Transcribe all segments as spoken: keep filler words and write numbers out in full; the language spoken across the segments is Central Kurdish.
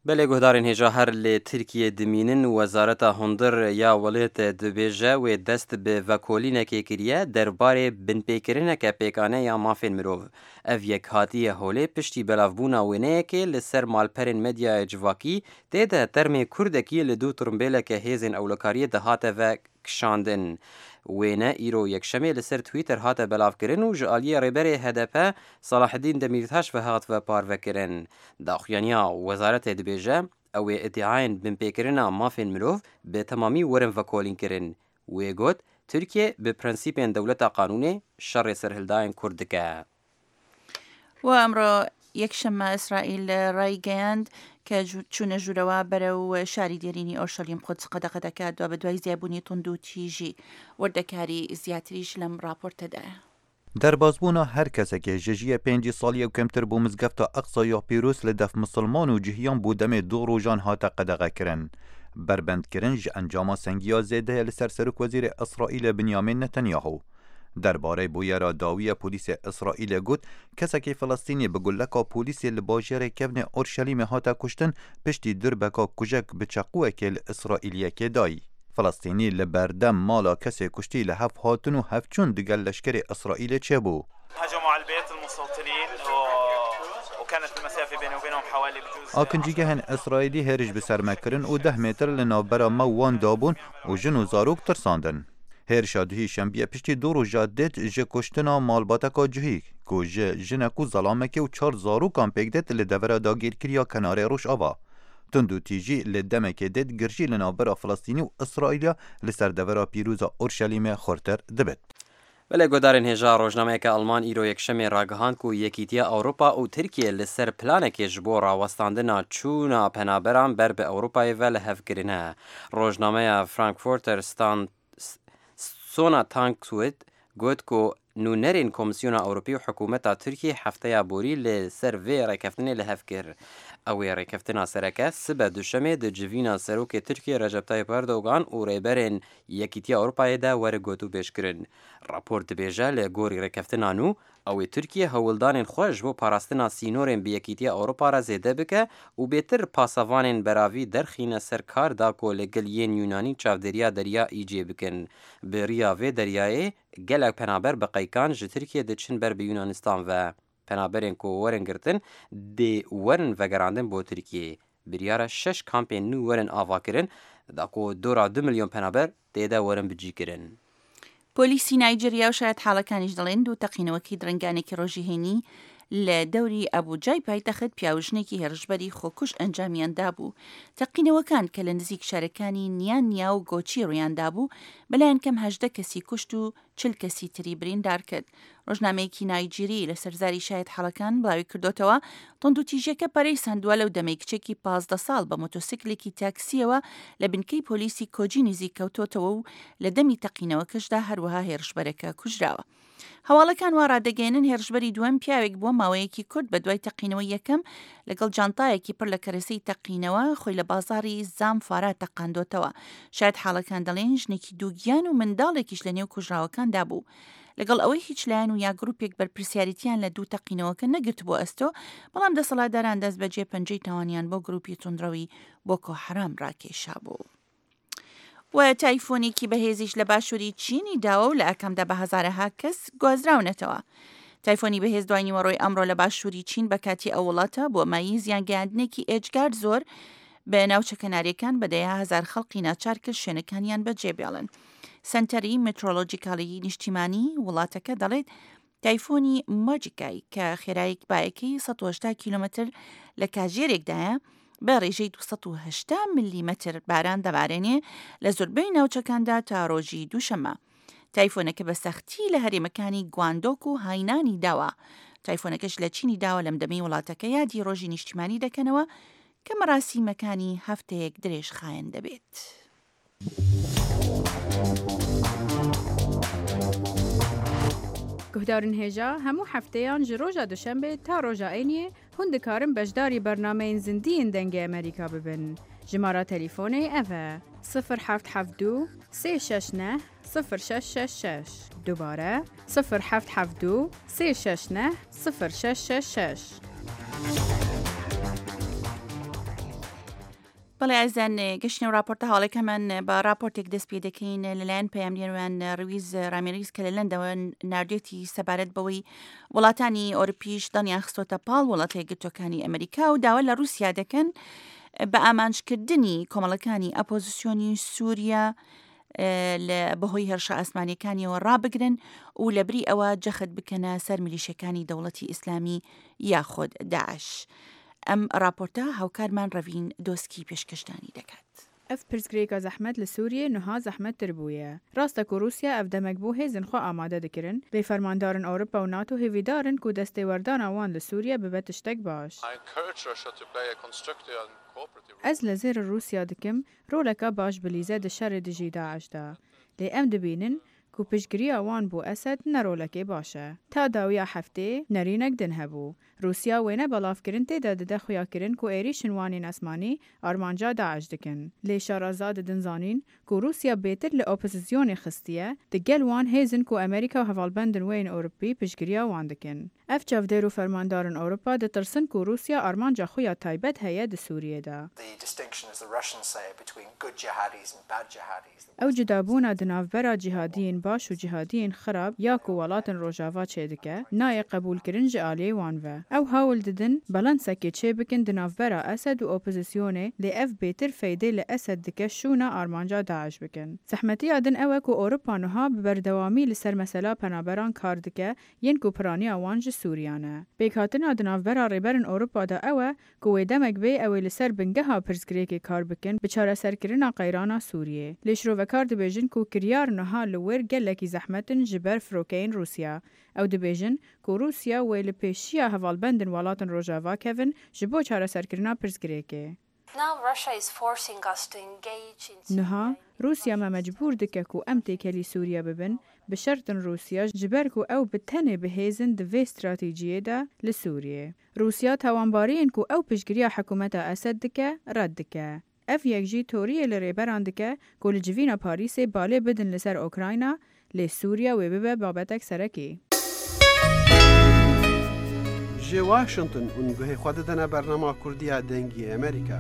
بله گهدارین هجا هر لی ترکیه دمینن وزارت هندر یا ولایت دبیجه و دست به وکولینه که کریه درباره بنپیکرینه که پیکانه یا مافین مروف. او یک هاتیه هوله پشتی بلافبونا وینه که لسر مالپرین مدیا جواکی تیده ترمی کردکی لدو ترمبیله که هیزن اولکاری ده هاته و کشاندن. وینه ایرو یک شمی لسر تویتر هاته بلاف کرن و جعالی ریبری هدپه صلاح الدین دمیرتاش و هات و پارو کرن. داخیانیا وزارت دبیجه او ادعاین بنپیکرنا مافین مروف به تمامی ورن و کولین کرن. وی گوت ترکیه به پرنسیپین دولت قانونی شر سرهلداین کردکه. و امرو یکشنبه اسرائیل رای گەیاند کە چوونە ژوورەوە بەرەو شاری دێرینی ئۆرشەلیم قودس قەدەغە دەکات دوا بە دوای زیابوونی توند و تیژی وردەکاری زیاتریش لەم راپۆرتەدایە. دەربازبوونا هەر کەسێکێ ژەژیە پێنجی ساڵیە و کەمتر بۆ مزگەفتە ئەقسا یا پیرۆز لە دەف مسلمان و جیهیان بۆ دەمێ دوو ڕۆژان هاتە قەدەغەکردن. بربەندکردن ji ئەنجاما سەنگییا زێدەیە لەسەر سەرۆک وەزیرê ئیسرائیلە بنیامین نەتەنیاهو. درباره بویرا داوی پلیس اسرائیل گوت کسکی فلسطینی به گلکا پلیسی لباجر کبن اورشلیم هاتا کشتن پشتی دربکا کجک به چقوه که اسرائیلیه که دایی. فلسطینی لبردم مالا کسی کشتی لحف هاتن و هفچون دگل لشکر اسرائیل چه بو؟ هجموا على البيت المستوطنين وكانت المسافة بينه وبينهم حوالي بجوز آکنجیگه هن اسرائیلی هرج بسر مکرن و ده متر لنابرا موان دابون و جن و زاروک ترساندن. هر شادهی شنبیه پشتی دو رو جادت جه کشتنا مالباتکا جهی که جه جنکو ظلامکی و چار زارو کام پیگدت لدورا داگیر کریا کناره روش آوا. تندو تیجی لدمکی دید گرجی لنابرا فلسطینی و اسرائیلیا لسر دورا پیروزا اورشلیم خورتر دبت. بله گودارین هجا روزنامه که آلمان ایرو یک شمی راگهاند کو یکیتیا اروپا و ترکیه لسر پلانکی جبو راوستاندنا چونا پنابران بر به اروپای ول هفگرینه. روزنامه فرانکفورتر ستاند سونا تانکسویت گوت کو نونرین کمیسیون اروپی و حکومت ترکیه هفته بوری لسر وی رکفتنی لهفکر. اوی رکفتنا سرکه سبه دوشمه ده جوینا سروک ترکیه رجب طایب اردوغان و ریبرین یکیتیا اروپای ده ور گوتو بیش کرن. راپورت بیجه لگوری رکفتنا نو اوی ترکیه هولدانین خوش و پاراستنا سینورین بی یکیتیا اروپا را زیده بکه و بیتر پاسوانین براوی درخین سرکار دا کو لگل ین یونانی چاودریا دریا ایجی بکن. بریا و دریای گلک پنابر بقیکان جه ترکیه ده چن بر به یونانستان و پنابرین کو ورن گرتن دی ورن وگراندن بو ترکیه. بریاره شش کامپین نو ورن آوا کرن دا کو دورا دو میلیون پنابر دیده ورن بجی کرن. پۆلیسی نایجێریا و شاید حاڵەکانیش دەڵێن دوو تەقینەوەکی درنگانێکی ڕۆژی هێنی لە دەوری ئەبوجای پایتەخت پیاوژنێکی هێرشبەری خۆکوش ئەنجامیاندا بوو. تەقینەوەکان کە لە نزیک شارەکانی نیان نیا و گۆچی ڕوویاندا بوو بەلایەن کەم هەژدە کەسی کوشت و چل کەسی تری بریندار کرد. ڕۆژنامەیەکی نایجێری لە سەرزاری شاید حاڵەکان بڵاوی کردوتەوە تۆند و تیژەکە پەرەی سندووە لەو دەمەی کچێکی پازدە ساڵ بە مۆتۆسیکلێکی تاکسیەوە لە بنکەی پۆلیسی کۆجی نزیک کەوتۆتەوە و لە دەمی تەقینەوەکەشدا هەروەها هێرشبەرەکە کوژراوە. هەواڵەکان وا ڕادەگەێنن هێرشبەری دووەم پیاوێک بووە ماوەیەکی کورد بە دوای تەقینەوە یەکەم لەگەڵ جانتایەکی پڕ لە کەرەسەی تەقینەوە خۆی لە بازاری زامفارا تەقاندۆتەوە. شاید حاڵەکان دەڵێن ژنێکی دووگیان و منداڵێکیش لە نێو کوژراوەکاندا بوو. لەگەڵ ئەوەی هیچ لایەن و یا گروپێک بەرپرسیاریتیان لە دوو تەقینەوەکە نەگرت بۆ ئەستۆ بەڵام دەسەڵاتداران دەست بەجێ پەنجەی تاوانیان بۆ گروپی توندڕەوی بۆکۆ حەرام ڕاکێشا بوو. و تایفۆنێکی بەهێزیش لە باشووری چینی داوە و لە ئەکەمدا بە هەزارەها کەس گوازراونەتەوە. تایفۆنی بەهێز دوای نیوەڕۆی ئەمڕۆ لە باشووری چین بە کاتی ئەو وڵاتە بۆ مایی زیانگەیاندنێکی ئێجگار زۆر بە ناوچە کەناریەکان بەدەیە هەزار خەڵقی ناچار کرد شوێنەکانیان بەجێبێڵن. سنتەری مترۆلۆجیکاڵی نیشتیمانی وڵاتەکە دەڵێت تایفۆنی ماجیکای کە خێرایەک بایەکەی سەد و هەشتا کیلۆمەتر لە کاژێرێکدایە بە ڕێژەی دووسەد و هەشتا میلیمەتر باران دەبارێنێ لە زۆربەی ناوچەکاندا تا ڕۆژی دووشەمە. تایفۆنەکە بە سەختی لە هەرێمەکانی گواندۆک و هاینانی داوە. تایفۆنەکەش لە چینی داوە لەم دەمەی وڵاتەکە یادی ڕۆژی نیشتیمانی دەکەنەوە کە مەراسیمەکانی هەفتەیەک درێژ خایەن دەبێت. گهدارن هێژا هەموو هەفتەیان ji ڕۆژا دوشەمبێ تا ڕۆژا عینیê hûn dikarin beşdarî bernameyên zindiyên dengê Amerîka bibin. Jimara telefônê ev e sıfır heft heft du sê şeş neh sıfır şeş şeş şeş. Dubare sıfır heft heft du sê şeş neh sıfır şeş şeş şeş. بەڵێ ئازان گەشتنە و راپۆرتە هەواڵەکەمان بە راپۆرتێک دەست پێ دەکەین لەلایەن پەیامدێنوان ڕویز ڕامیێریز کە لە لەندەوە ناردێتی سەبارەت بەوەی وڵاتانی ئۆروپیش دڵنیان خستۆتە پاڵ وڵاتە یەکگرتووەکانی ئەمریکا و داوا لە رووسیا دەکەن بە ئامانجکردنی کۆمەڵەکانی ئەپۆزیسیۆنی سووریا لە بەهۆی هێرشە ئاسمانیەکانیەوە ڕابگرن و لەبری ئەوە جەخت بکەنە سەر میلیشەکانی دەوڵەتی ئیسلامی یاخۆد داعش. ئەم راپۆرتە هاوکارمان ڕەڤین دۆسکی پێشکەشتانی دەکات. ئەف پرسگرێکە زەحمەت لە سووریە نها زەحمەت تر بووە. ڕاستە کو رووسیا ئەف دەمەک بوو هێزن خۆ ئامادە دەکردن بێ فەرماندارن ئەوروپا و ناتۆ هێویدارن و دەستێوەردانە وان لە سووریا ببێتە شتێک باش. ئەس لە زێر رووسیا دکم ڕۆلەکە باش بلیزە دە شەڕێ دژی داعشدا. لێ ئەم دەبینن کو پشتگیری ئەوان بۆ ئەسەد نەڕۆلەکەی باشە. تا داویە هەفتێ نەرینەک دن هەبوو. رووسیا وێنە بەڵافکردن تێدا دەدە خویاکردن کو عێریشن وانین ئەسمانی ئارمانجا داعش دکن. لێ شارەزا دەدن زانین کو رووسیا بێتر لە ئۆپۆزیسیۆنی خستیە دەگەل وان هێزن کو ئەمریکا و هەواڵبەندن وێن ئەوروپی پشتگیریە وان دکن. ئەف چەفدێر و فەرماندارن ئەوروپا دەترسن کو رووسیا ئارمانجا خویا تایبەت هەیە دە سووریەدا. ئەو جدابوونە دناوبەرە جیهادیین باش و جیهادیین خراپ یا کو وڵاتن ڕۆژاوا چێ دکە نایە قبولکردن ji aliyê wan ve. Ew hawl didin balansekê çê bikin di navbera Esed û opozîsyonê lê ev bêtir feydê li Esed dike şûna armanca Daeş bikin. Zehmetiya din ew e ku Ewropa niha bi berdewamî li ser mesela penaberan kar dike yên ku piraniya wan ji Sûriyan e. Pêkhatina di navbera rêberên Ewropada ew e ku wê demek bê ew ê li ser bingeha pirsgirêkê kar bikin bi çareserkirina qeyrana Sûriyê. Lê şrovekar dibêjin ku kiryar niha li wêr gelekî zehmetin ji ber firokeyên Rûsya. Ew dibêjin ku Rûsya wê li pêşiya hevalbendên welatên Rojava kevin ji bo çareserkirina pirsgirêkê. Niha, Rûsya me mecbûr dike ku em têkelî Sûriya bibin, bi şertin Rûsya ji ber ku ew bi tenê bihêzin di vê stratejiyê de li Sûriyê. Rûsya tawanbariyên ku ew piştgiriya hikûmeta Esed dike, red dike. Ev yek jî toriyê li rêberan dike ku li civîna Parîsê balê bidin li ser Ukrayna, lê Sûriya wê bibe babetek serekî. ji Washington û guhê xwe didine bernama Kurdiya dengî Amerîka.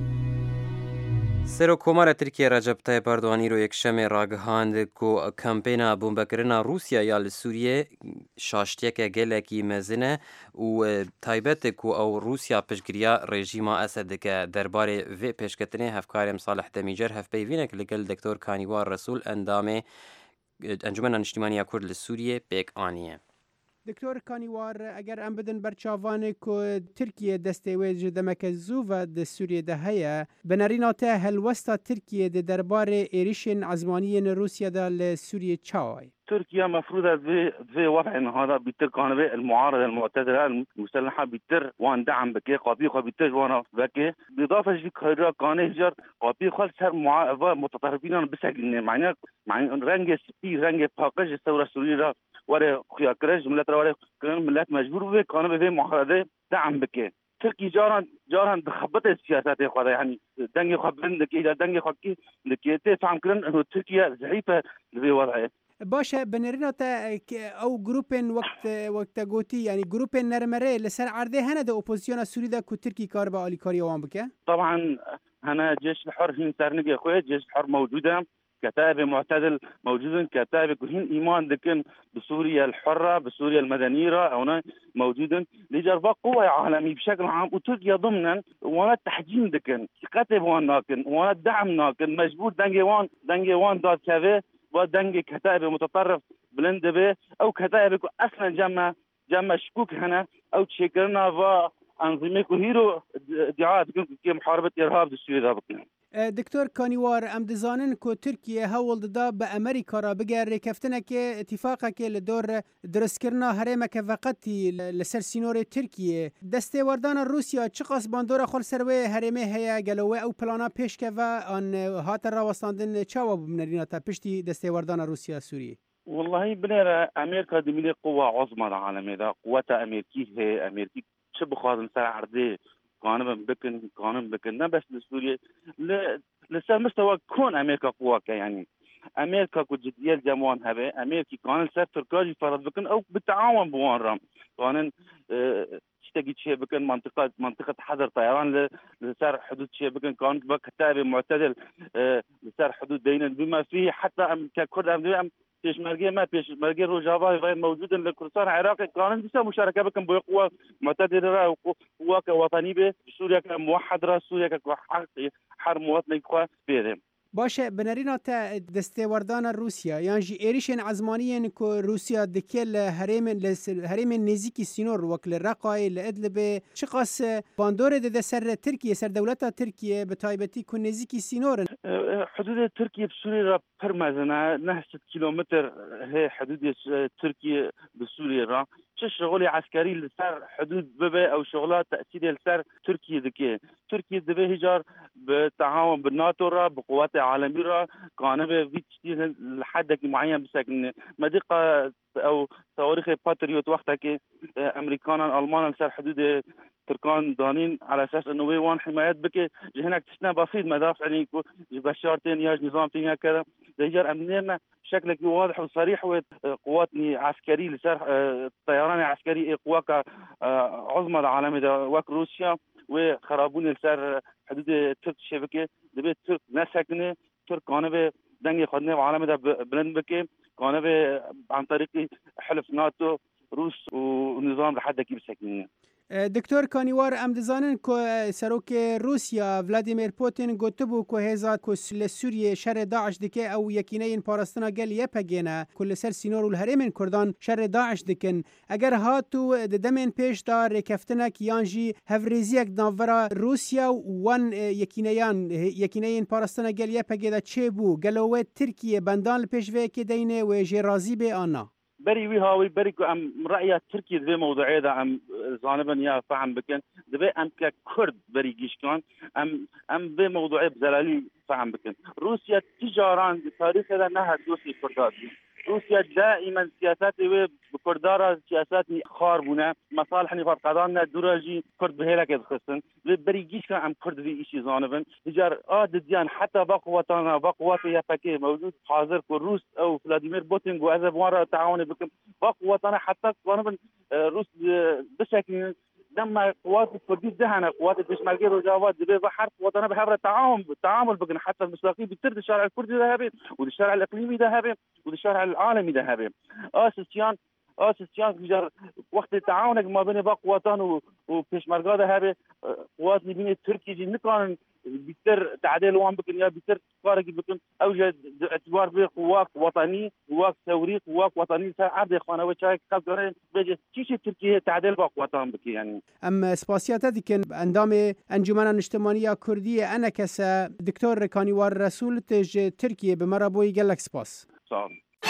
Serokkomara Tirkiye Recep Tayyip Erdogan îro yekşemê ragihand ku kampêna bombekirina Rûsya ya li Sûriyê şaştiyeke gelekî mezin e û taybet ku ew Rûsya piştgiriya rejîma Esed dike. Derbarê vê pêşketinê hevkarê Salih Demîcer hevpeyvînek li gel Doktor Kanîwar Resul endamê Encumena Niştimaniya Kurd li Sûriyê pêk aniye. دکتۆر کانیوار ئەگەر ئەم بدن بەرچاوانێک و ترکیە دەستێوێ ji demeke zû ve di Sûriyê de heye binêrîna te helwesta Tirkiye di derbarê êrişên ezmaniyên Rûsya de li Sûriyê çawa? تركيا مفروض في في وضع هذا بيتر كان المعارضة المعتدلة المسلحة بيتر وان دعم بكي قابي قابيتر وانا بكي بإضافة في كهرباء كان هجر قابي خالص هر معارضة متطرفين بسجن معناه معناه رنج سبي رنج باقج الثورة السورية ورا خياكرج ملت ورا كان ملت مجبور به كان به معارضة دعم بكي تركي جاران جاران بخبط السياسات خدا يعني دنگ خبرن دكي دنگ خكي دكي تفهم كرن انه تركيا ضعيفة في وضعه باشه بنرينا تا او جروبين وقت وقت قوتي يعني جروبين نرمره لسر عرضه هنا ده اوبوزيسيون سوري ده كو تركي كار با الي كاري وان بك طبعا هنا جيش الحر هين سرنقي اخويا جيش الحر موجوده كتائب معتدل موجود كتائب كلهم ايمان لكن بسوريا الحره بسوريا المدنيه هنا موجود لجربا قوه عالمي بشكل عام وتركيا ضمنا وانا تحجيم دكن كتائب وان ناكن وانا دعم ناكن مجبور دنجي وان دنجي وان دات كافي ودنجي كتائب متطرف بلند به او كتائب اصلا جمع جمع شكوك هنا او تشكرنا وانظمه كهيرو ادعاء محاربه ارهاب السوري بكنا. دکتۆر کانیوار ئەم دەزانن کۆ تورکیە هەوڵ دەدا بە ئەمریکا را بگەر ڕێکەفتنێکێ اتفاقێکێ لە دۆر دروستکردنا هەرێمەکە ڤەقەتی لەسەر سینۆرê تورکیە دەستێوەردانە رووسیا چ قەس باندۆرە خۆل سەروێ هەرێمێ هەیە گەلەوەی ئەو پلانە پێشکەڤە ئەن هاتە ڕاوەستاندن چاوە ببنەرینە تا پشتی دەستێوەردانە رووسیا سووریە والله بليرة أمريكا دميلي قوة عظمى العالمية ده قوتها أمريكية هي أمريكي شو بخاطر ساعة عرضي قانون بكن قانون بكن بس لسوريا لسه مستوى كون أمريكا قوة يعني امريكا كجديه الجموان هبه امريكا كان سر تركيا فرض بكن او بالتعاون بوان رام كان تجي شيء بكن منطقه منطقه حظر طيران لسر حدود شيء بكن كان كتابه معتدل لسر حدود دينا بما فيه حتى ككرد ام بيشمركي ما بيشمركي روجافا غير موجود لكردستان العراقي كان بيسا مشاركه بكن بقوه معتدله وقوه وطنيه بسوريا كموحد را سوريا كحق حرب مواطنين خو بيرم باشه بنرینا تا دستوردان روسیا یعنی جی ایریشن عزمانیین که روسیا دکل هرم هرم نزیکی سینور وکل رقای لادلب شقاس باندور ده سر ترکیه سر دولت ترکیه به تایبتی که نزیکی سینور حدود ترکیه بسوريا را پرمزنا نه کیلومتر هي حدود تركيا بسوريا را چه شغل عسكري لسر حدود ببه او شغلات تأثيرية لسر تركيا ذكية تركيا دبه هجار بالتعاون بالناتو را بقوات عالمية را كان به فيتشتي لحد معين بسكن مدقة او صواريخ باتريوت وقتها كي امريكانا المان لسر حدود تركان دانين على اساس انه وين حمايات بك هناك تشنا بسيط مدافع يعني بشار تاني ياج نظام تاني كذا هجار امنينا بشكل واضح وصريح وقوات عسكريه لسر طيران عسكري قواك عظمى العالميه وك روسيا وخرابون لسر حدود ترك الشبكه دبي ترك نسكنه ترك كانوا دنگ خدنا عالميه بلند بك كانوا عن طريق حلف ناتو روس ونظام لحد كيف ساكنين دکتر کانیوار ام دزانن که سروک روسیا ولادیمیر پوتین گوته بو که هزا که لسوریه شر داعش دکه او یکینه این پارستنا گل یپگینه کل سر سینور و الهرمین کردان شر داعش دکن اگر هاتو دمین پیش دار رکفتنک یانجی هفریزیک ناورا روسیا وان یکینیان یکینه این پارستنا گل یپگیده چه بو گلوه ترکیه بندان پیش وی که دینه و جرازی به آنا بري ويهاوي بري ام رأي تركيا ذي موضوعي ذا ام زانبا يا فهم بكن ذي ام ككرد بري جيش كان ام ام ذي موضوعي بزلالي فهم بكن روسيا تجاران بتاريخ هذا نهى دوسي كردات روسيا دائما سياساتي بكردارا سياسات خاربونه مصالح نفاق قضانا دوراجي كرد بهيلك يدخسن بري جيش كان ام كرد ذي اشي زانبا تجار اد ديان حتى بقوتنا بقوات يا فكي موجود حاضر كروس او فلاديمير بوتين وهذا مره تعاون بكم بقوتنا حتى زانبا روس بشكل لما قوات الكردية دهنا قوات البشمركية والجواد دبي بحرف وطنا بحبر التعاون التعامل بقنا حتى المساقين بترد الشارع الكردي ذهبي والشارع الإقليمي ذهبي والشارع العالمي ذهبي أساسيان أساسيان جار وقت التعاون ما بين بقواتان وبشمركة ذهبي قوات نبين التركي جي نكان بيتر تعديل وان بكن يا بيتر فارق بكن اوجد اعتبار بقوات وطني قوات ثوري قوات وطني عبد اخوانا وشايك قدرين بيجي تشي تركيا تعديل بقواتان بك يعني ام سپاسیات دیکن اندام انجمن اجتماعی کردی انا کس دکتر کانیوار رسول تج ترکیه به مرابوی گلک سپاس صار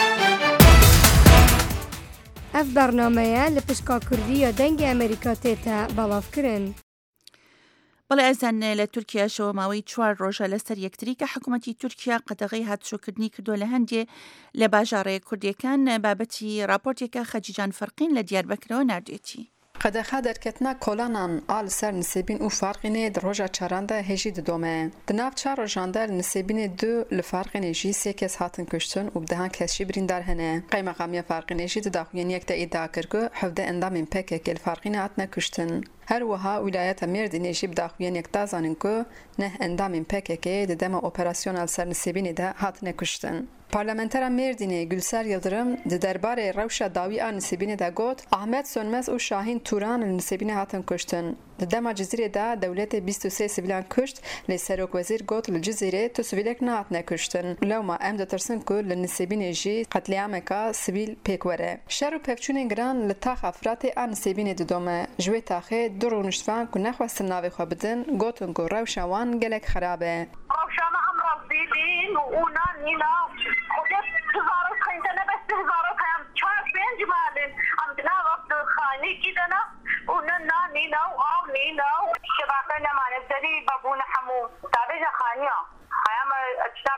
اف برنامه لپشکا کردی دنگ امریکا تیتا بلاف کرن بەڵێ ئەزان لە تورکیا شەوە ماوەی چوار ڕۆژە لەسەر یەکتری کە حکوومەتی تورکیا قەدەغەی هاتشۆکردنی کردووە لە هەندێ لە باژارەیە کوردیەکان بابەتی راپۆرتێکە خەجیجان فەرقین لە دیاربەکرەوە نردوێتی. قدخه درکتنا کلانان آل سر نسبین او فرقینه در روژا چرانده هجی دومه. دناف چار روژانده نسبین دو لفرقینه جی سه کس هاتن کشتن و بدهان کسی برین در هنه. قیمه قامیه فرقینه جی داخوین یک دا ادعا کرگو حفظه اندامین پکه که الفرقینه هاتن کشتن. هر وها ولایت مردینه جی بداخوین یک دا زانن که نه اندامین پکه که ددم اپراسیونال سر نسبین دا هاتن کشتن. پارلمانتر مردینه گلسر یلدرم د درباره روشا داوی آن نسبینه دا گوت احمد سونمز و شاهین توران نسبینه هاتن کشتن. د دما جزیره دا دولت بیست و سه سیویلان کشت لی سروک وزیر گوت لجزیره تو سیویلک نه هاتن کشتن. لو ما ام دترسن که لنسبینه جی قتلیام کا سیویل پیکوره. شر و پفچون گران لتاخ افراد آن نسبینه دومه جوی تاخه دور نشفان که نخواست ناوی خو بدن گوتن که روشا وان گلک خرابه. روشا ما امراض دیدین و اونا نینا خودت هزارات خیندنه بس هزارات هم چهار پنج مالن ام دنا وقت خانی کی دنا اونا نا نینا و آم نینا و شباکه نمانه داری بابون حمو تابیج خانیا هایم اجتاب پنج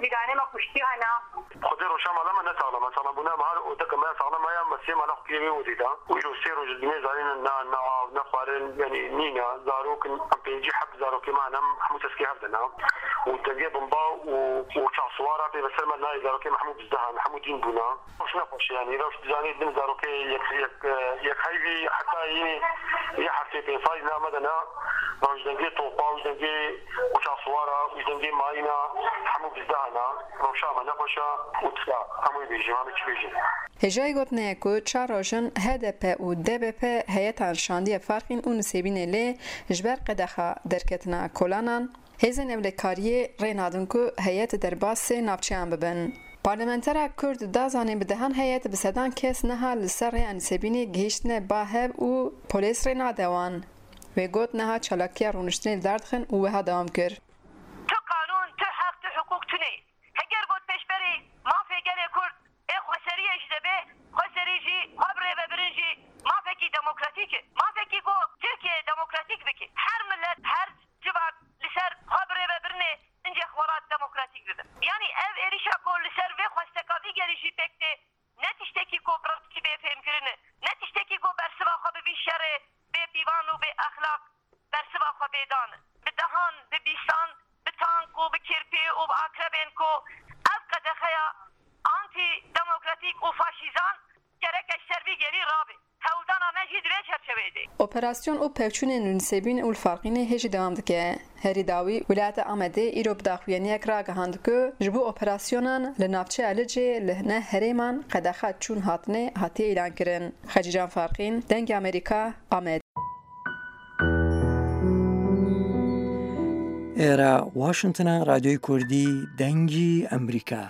بیگانه ما کشتی هنا خودی روشا مالا من نسالا مثلا بنا مهار او تک ما سالا ما یا مسیح مالا کیوی ودیدا و یو سیرو جدی زارین نا نا نخوارن یعنی نینا زاروک پنجی حب زاروک ما نم محمود اسکی هبدنا و تنجي بمبا و وشاسوارا بسر ما ناي زاروك محمود الزهر محمود دين بنا مش نفش يعني لو زاني دين زاروك يك يك يك هايفي حتى يعني يحرتي في صاينا مدنا روج دنجي طوبا ودنجي وشاسوارا ودنجي ماينا محمود الزهر روشا ما نفشا وتسا همو بيجي ما بيجي هجای گوتنه کو چاروژن هدپ و دبپ هیئت شاندی فرقین اون سیبینه لی جبر قدخه درکتنا کلانان هزن امریکایی رینادن کو هیئت درباس ناوچیان ببن پارلمانترا کرد دازانه بدهان هیئت بسدان کس نها لسر انسبینی گهشتنه باهب و پلیس رینادوان و گوت نها چلاکی رونشتنی دردخن و وها دوام کر تو قانون تو حق تو حقوق تونی هگر گوت پیشبری مافی گلی کرد ای خوشری اجدبه خوشری جی خبره ببرنجی مافی دموکراتیکه مافی گو ترکیه دموکراتیک بکی هر ملت هر جبار لسر خبره ببرنه اینجا خوارات دموکراتیک ببن یعنی ev erişa ko لسر ve خوشتکاوی گریشی پکته نتیشتکی کو براتکی به فهم کرنه نتیشتکی کو برسوا خو به شر به دیوان و به اخلاق برسوا خو به دان به دهان به بیسان به تانک و به کرپی و به اقربین کو اف قدخیا آنتی دموکراتیک و فاشیزان gerek eşervi geri rabi hevdan ameci dire çerçeveydi. Operasyon o pevçünün ünseybin ul farqine heci devam dike. Heri dawi wilayeta Amedê îro bi daxuyaniyek ragihand ku ji bo operasyonan li navçe Alicê li hene herêman qedexa çûn hatine hatiye îlan kirin. Xecîcan Farqîn, Dengê Amerîka, Amed. Era Washingtona Radyoy Kurdî Dengî Amerîka.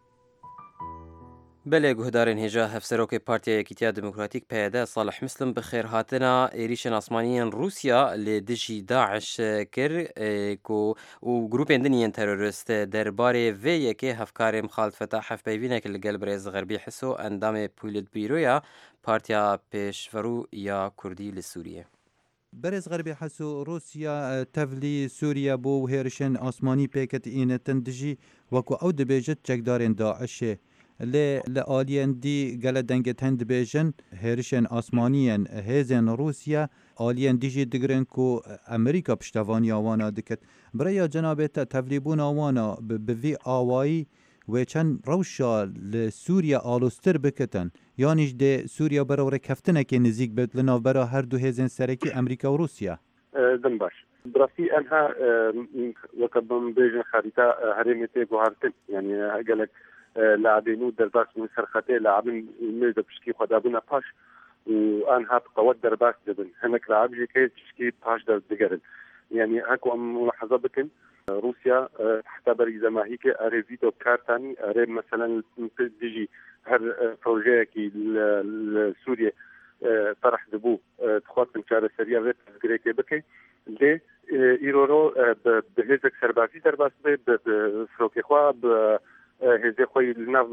بله گهدارن هجا هفسروک پارتیا یکیتیا دموکراتیک پیاده صالح مسلم بخیر هاتنا ایریشن آسمانیان روسیا لدجی داعش کر کو و گروپ اندنیان تروریست درباره و یکی هفکار مخالف فتح حف بیوینه که لگل برز غربی حسو اندام پولیت بیرویا پارتیا پیشورو یا کردی لسوریه برز غربی حسو روسیا تفلی سوریا بو هیرشن آسمانی پیکت اینتن دجی وکو او دبیجت چکدارن داعشه ل لآلین دی گل دنگت هند بیجن هرشن آسمانیان هزن روسیا آلین دیجی دگرن کو امریکا پشتوانی آوانا دکت برای جنابت تفلیبون آوانا بوی آوایی و چند روشا لسوریا آلوستر بکتن یانیش ده سوریا برای رکفتنه که نزیک بد لناو برای هر دو هزن سرکی امریکا و روسیا دن باش براسي انها وكبم بيجن خريطه هرمتي بوهرتن يعني قالك لاعبينو درباس من سرخته لاعبين ميزه بشكي خدابنا باش وانها قوات درباس دبن هناك لاعب جي كي بشكي باش در دقرن يعني هاكو ملاحظه بكن روسيا حتى بريزه ما هيك اريفيدو كارتاني اريب مثلا تجي هر بروجيكي لسوريا طرح دبو تخوات من شارع سريع ريت غريكي بكي لي ايرورو بهزك سربازي درباس بفروكي خوا هزي خوي الناف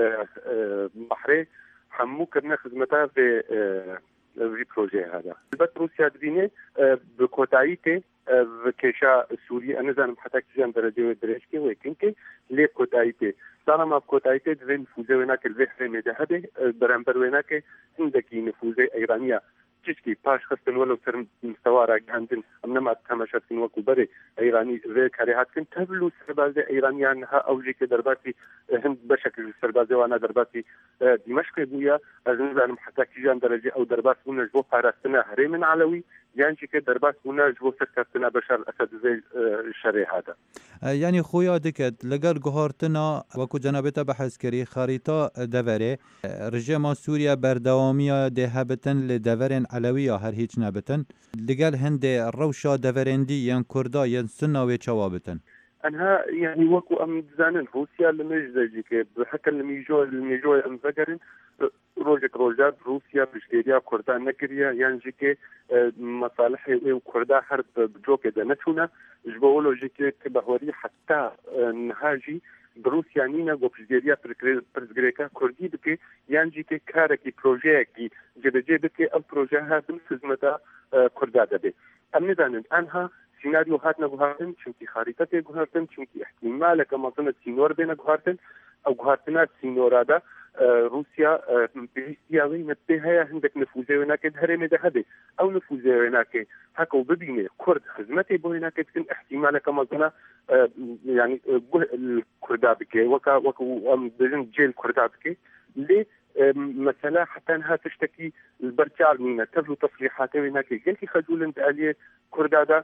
بحري حمو كرنا خدمتها في في بروجي هذا بس روسيا دبيني بكوتايتي كيشا سوريا انا زعما حتى كيجان درجه درجكي ويكنكي لي كوتايتي طالما بكوتايتي دفن نفوذ هناك البحر مذهبي برامبر هناك عندك نفوذ ايرانيه تشكي باش خصن ولو تر مستوى راجعندن انما تماشات كن وكو بري ايراني زي كاريهات كن تبلو سرباز ايرانيان ها اوجي كدرباتي هند بشكل سرباز وانا درباتي دمشق بويا ازن حتى كيجان درجه او دربات هنا جو فارستنا هري من علوي يعني كده دربات هنا جو سكرتنا بشار الاسد زي الشري هذا يعني خويا دكت لقال جهارتنا وكو جنابته بحث كري خريطه دفره رجيم سوريا بردواميه دهبتن لدفرن علويه هر هیچ نبتن لقال هند الروشا دفرندي ين كردا ين سنه وچوابتن انها يعني وكو ام زانن روسيا لمجدجي كي بحكى الميجو الميجو ام ذكرن روجك روجات روسيا بشكيريا كردان نكريا يعني جيكي مصالح وكردا حرب بجوكي دانتونا جبولو جيكي كبهوري حتى نهاجي بروسيا نينا وبشكيريا برزغريكا كردي بكي يعني جيكي كاركي بروجيكي جبجي بكي ام بروجيها بمسزمتا كردا دبي ام نزانن انها سیناریو هاتنە گوهارتن چونکی خاریتە تێ گوهارتن چونکی احتیمالەکە مەزنە سینۆر بێنە گوهارتن ئەو گوهارتنە سینۆرادا رووسیا پێویستیاوی نەتێ هەیە هەندێک نفوزێوە ناکێت هەرێمێدا هەبێ ئەو نفوزێوە ناکێ هەکە و ببینێ کورد خزمەتێ بۆی ناکەتکن احتیمالەکە مەزنە ینی کوردا بکێ وەکە وەکو ئەم بژن جێل کوردا بکێ لێ مثلا حتى انها تشتكي البرتال من تبلو تصريحات هناك جنتي خجول عليه كردادا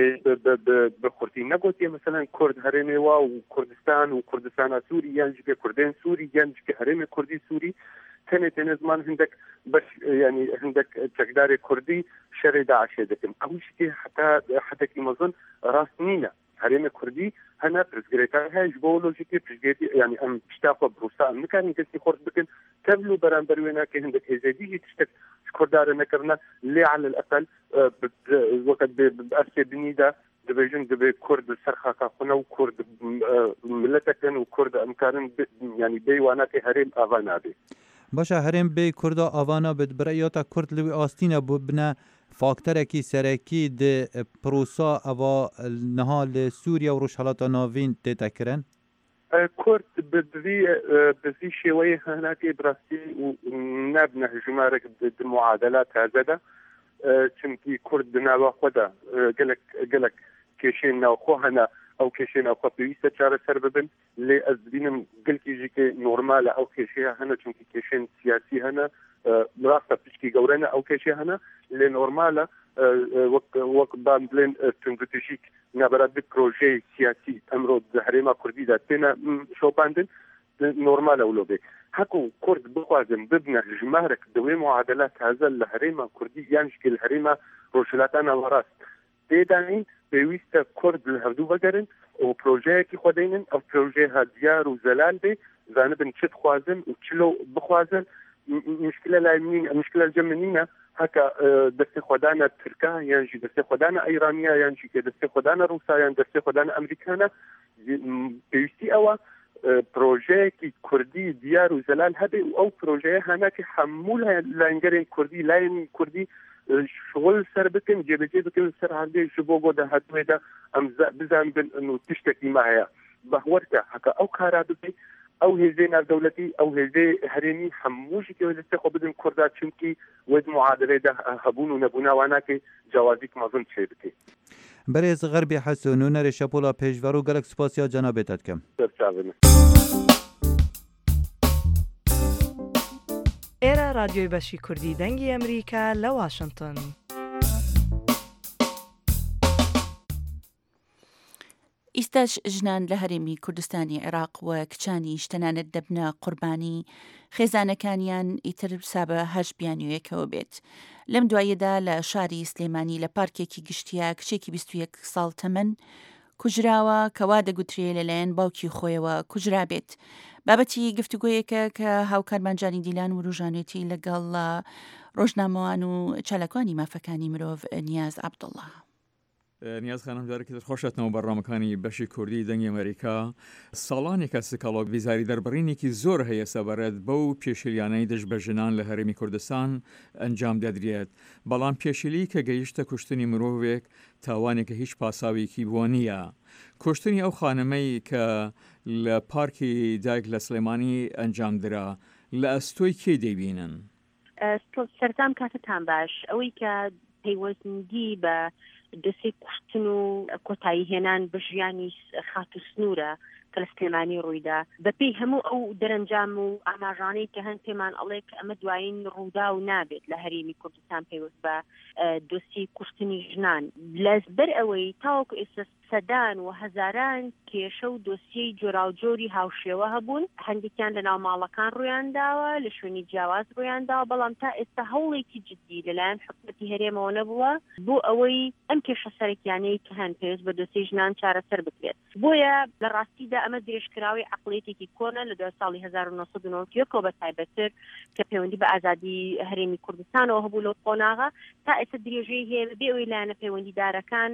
بخورتي نقوتي مثلا كرد هرمي وكردستان وكردستان سوري ينجي كردين سوري ينجي هرمي كردي سوري كانت نزمان عندك باش يعني عندك تقدار كردي شر داعش دكم اول شيء حتى حتى كي مظن راسنينا هرمي كردي هنا برزجريتا هاي جبولوجيكي برزجريتي يعني ام تشتاق بروسا مكان كسي خرج بكن تبلو برامبر ويناك عندك هزادي تشتك كردار نكرنا اللي على الاقل وقت بأسي بنيدا دبيجن دبي كرد سرخا كاخونا وكرد ملتكن وكرد امكارن يعني بي واناكي هرم افانا بي باشا هرم بي كردا افانا بدبرياتا كرد لوي آستينا ببنا فاکترکی سرکی د پروسا اوا نهال سوریا و روشحالاتا ناوین تیتا کرن؟ کرد بدوی بزی شوی هناکی براستی و نبنه جمارک د معادلات هزده چونکی کرد نوا خدا گلک گلک کشین نو خو هنا او کشین نو خو پیوسته چاره سر ببن لی از بینم گلکی جی که نورمال او کشین هنا چونکی کشین سیاسی هنا راسته بشکی گورنه او کشین هنا لی نورماله وک وک باندلن تنگتشیک نبرد پروژه سیاسی امروز زهرما کردی داتنا شو باندن نورمال اولوبه هكو كرد بخوازن ببنى جمارك دوي معادلات هذا الهريمة كردي ينشكل الهريمة روشلاتانا وراس تيدانين بيويستا كرد الهردو بقرن و بروجيه كي خودينن او بروجيه ديار وزلال بي زانبن شد خوازن وشلو بخوازن مشكلة لايمين مشكلة الجمنينة هكا دستي خودانا تركا ينجي دستي خودانا ايرانيا ينجي دستي خودانا روسا ينجي دستي خودانا امريكانا بيوستي اوا بروژه کی کردی دیار و زلال هبه او پروژه هناك حمولها لانجرين كردي لاين كردي شغل سر بكن جبجي بكن سر عندي شبوغو ده هدوه ده امزا بزان بن انه تشتكي معها بهورتا هكا او كارادوكي او هزينا دولتي او هزي هريني حموشي كي ولستخو بدن كردات شمكي ود معادله ده هبون و نبونا واناكي جوازيك مظن شي بكي برز غربی حسونون رشاپولا پیشورو گلک سپاسیا جنابتت کم ایرا رادیوی بشی کردی دنگی امریکا لواشنطن ئیستاش ژنان لە هەرێمی کوردستانی عێراق و کچانیش تەنانەت دەبنە قوربانی خێزانەکانیان ئیتر سابە هەش بیانویەکەوە بێت. لەم دوایەدا لە شاری سلێمانی لە پارکێکی گشتیە کچێکی بیست و یەک ساڵ تەمەن کوژراوە کەوا دەگوترێ لەلایەن باوکی خۆیەوە کوژرا بێت. بابەتی گفتوگۆیەکە کە هاوکارمانجانی دیلان و ڕۆژانێتی لەگەڵ ڕۆژنامەوان و چالاکانی مافەکانی مرۆڤ نیاز عەبدوڵڵا. نیاز خانم جارێکی خۆشەتنەوە بەڕامەکانی بەشی کوردی دەنگی ئەمریکا ساڵانێکە سکاڵۆک ویزاری دەربڕینێکی زۆر هەیە سەبارەت بەو پێشیلیانەی دژ بە ژنان لە هەرێمی کوردستان ئەنجام دەدرێت بەڵام پێشیلی کە گەیشتە کوشتنی مرۆڤێک تاوانێکە هیچ پاساوێکی بۆ نییە. کوشتنی ئەو خانمەی کە لە پارکی دایک لە سلێمانی ئەنجام درا لە ئەستۆی کێ دەیبینن؟ سەرتام کاتتان باش ئەوەی کە پەیوەندی بە دەسێ کوشتن و کۆتایی هێنان بە ژیانی خات و سنوورە کە لە سلێمانی ڕوویدا بەپێی هەموو ئەو دەرەنجام و ئاماژانەی کە هەند پێمان ئەڵێ کە ئەمە دوایین ڕوودا و نابێت لە هەرێمی کوردستان پێوەست بە دۆسی کوشتنی ژنان لەبەر ئەوەی تاوەکو ئێستا سەدان و هەزاران کێشە و دۆسیەی جۆراوجۆری هاوشێوە هەبوون هەندێکیان لە ناو ماڵەکان ڕوویانداوە لە شوێنی جیاواز ڕوویانداوە بەڵام تا ئێستا هەوڵێکی جددی لەلایەن حکومەتی هەرێمەوە نەبووە بۆ ئەوەی ئەم کێشە سەرەکیانەی کە هەن پێویست بە دۆسی ژنان چارەسەر بکرێت بۆیە لە ڕاستیدا ئەمە درێژکراوی عەقڵێتێکی کۆنە لە دوای ساڵی هەزار و نۆ سەد و نۆڤە یەکەوە بە تایبەتتر کە پەیوەندی بە ئازادی هەرێمی کوردستانەوە هەبوو لەو قۆناغا تا ئێستا درێژەی هەیە بێ ئەوەی لایەنە پەیوەندیدارەکان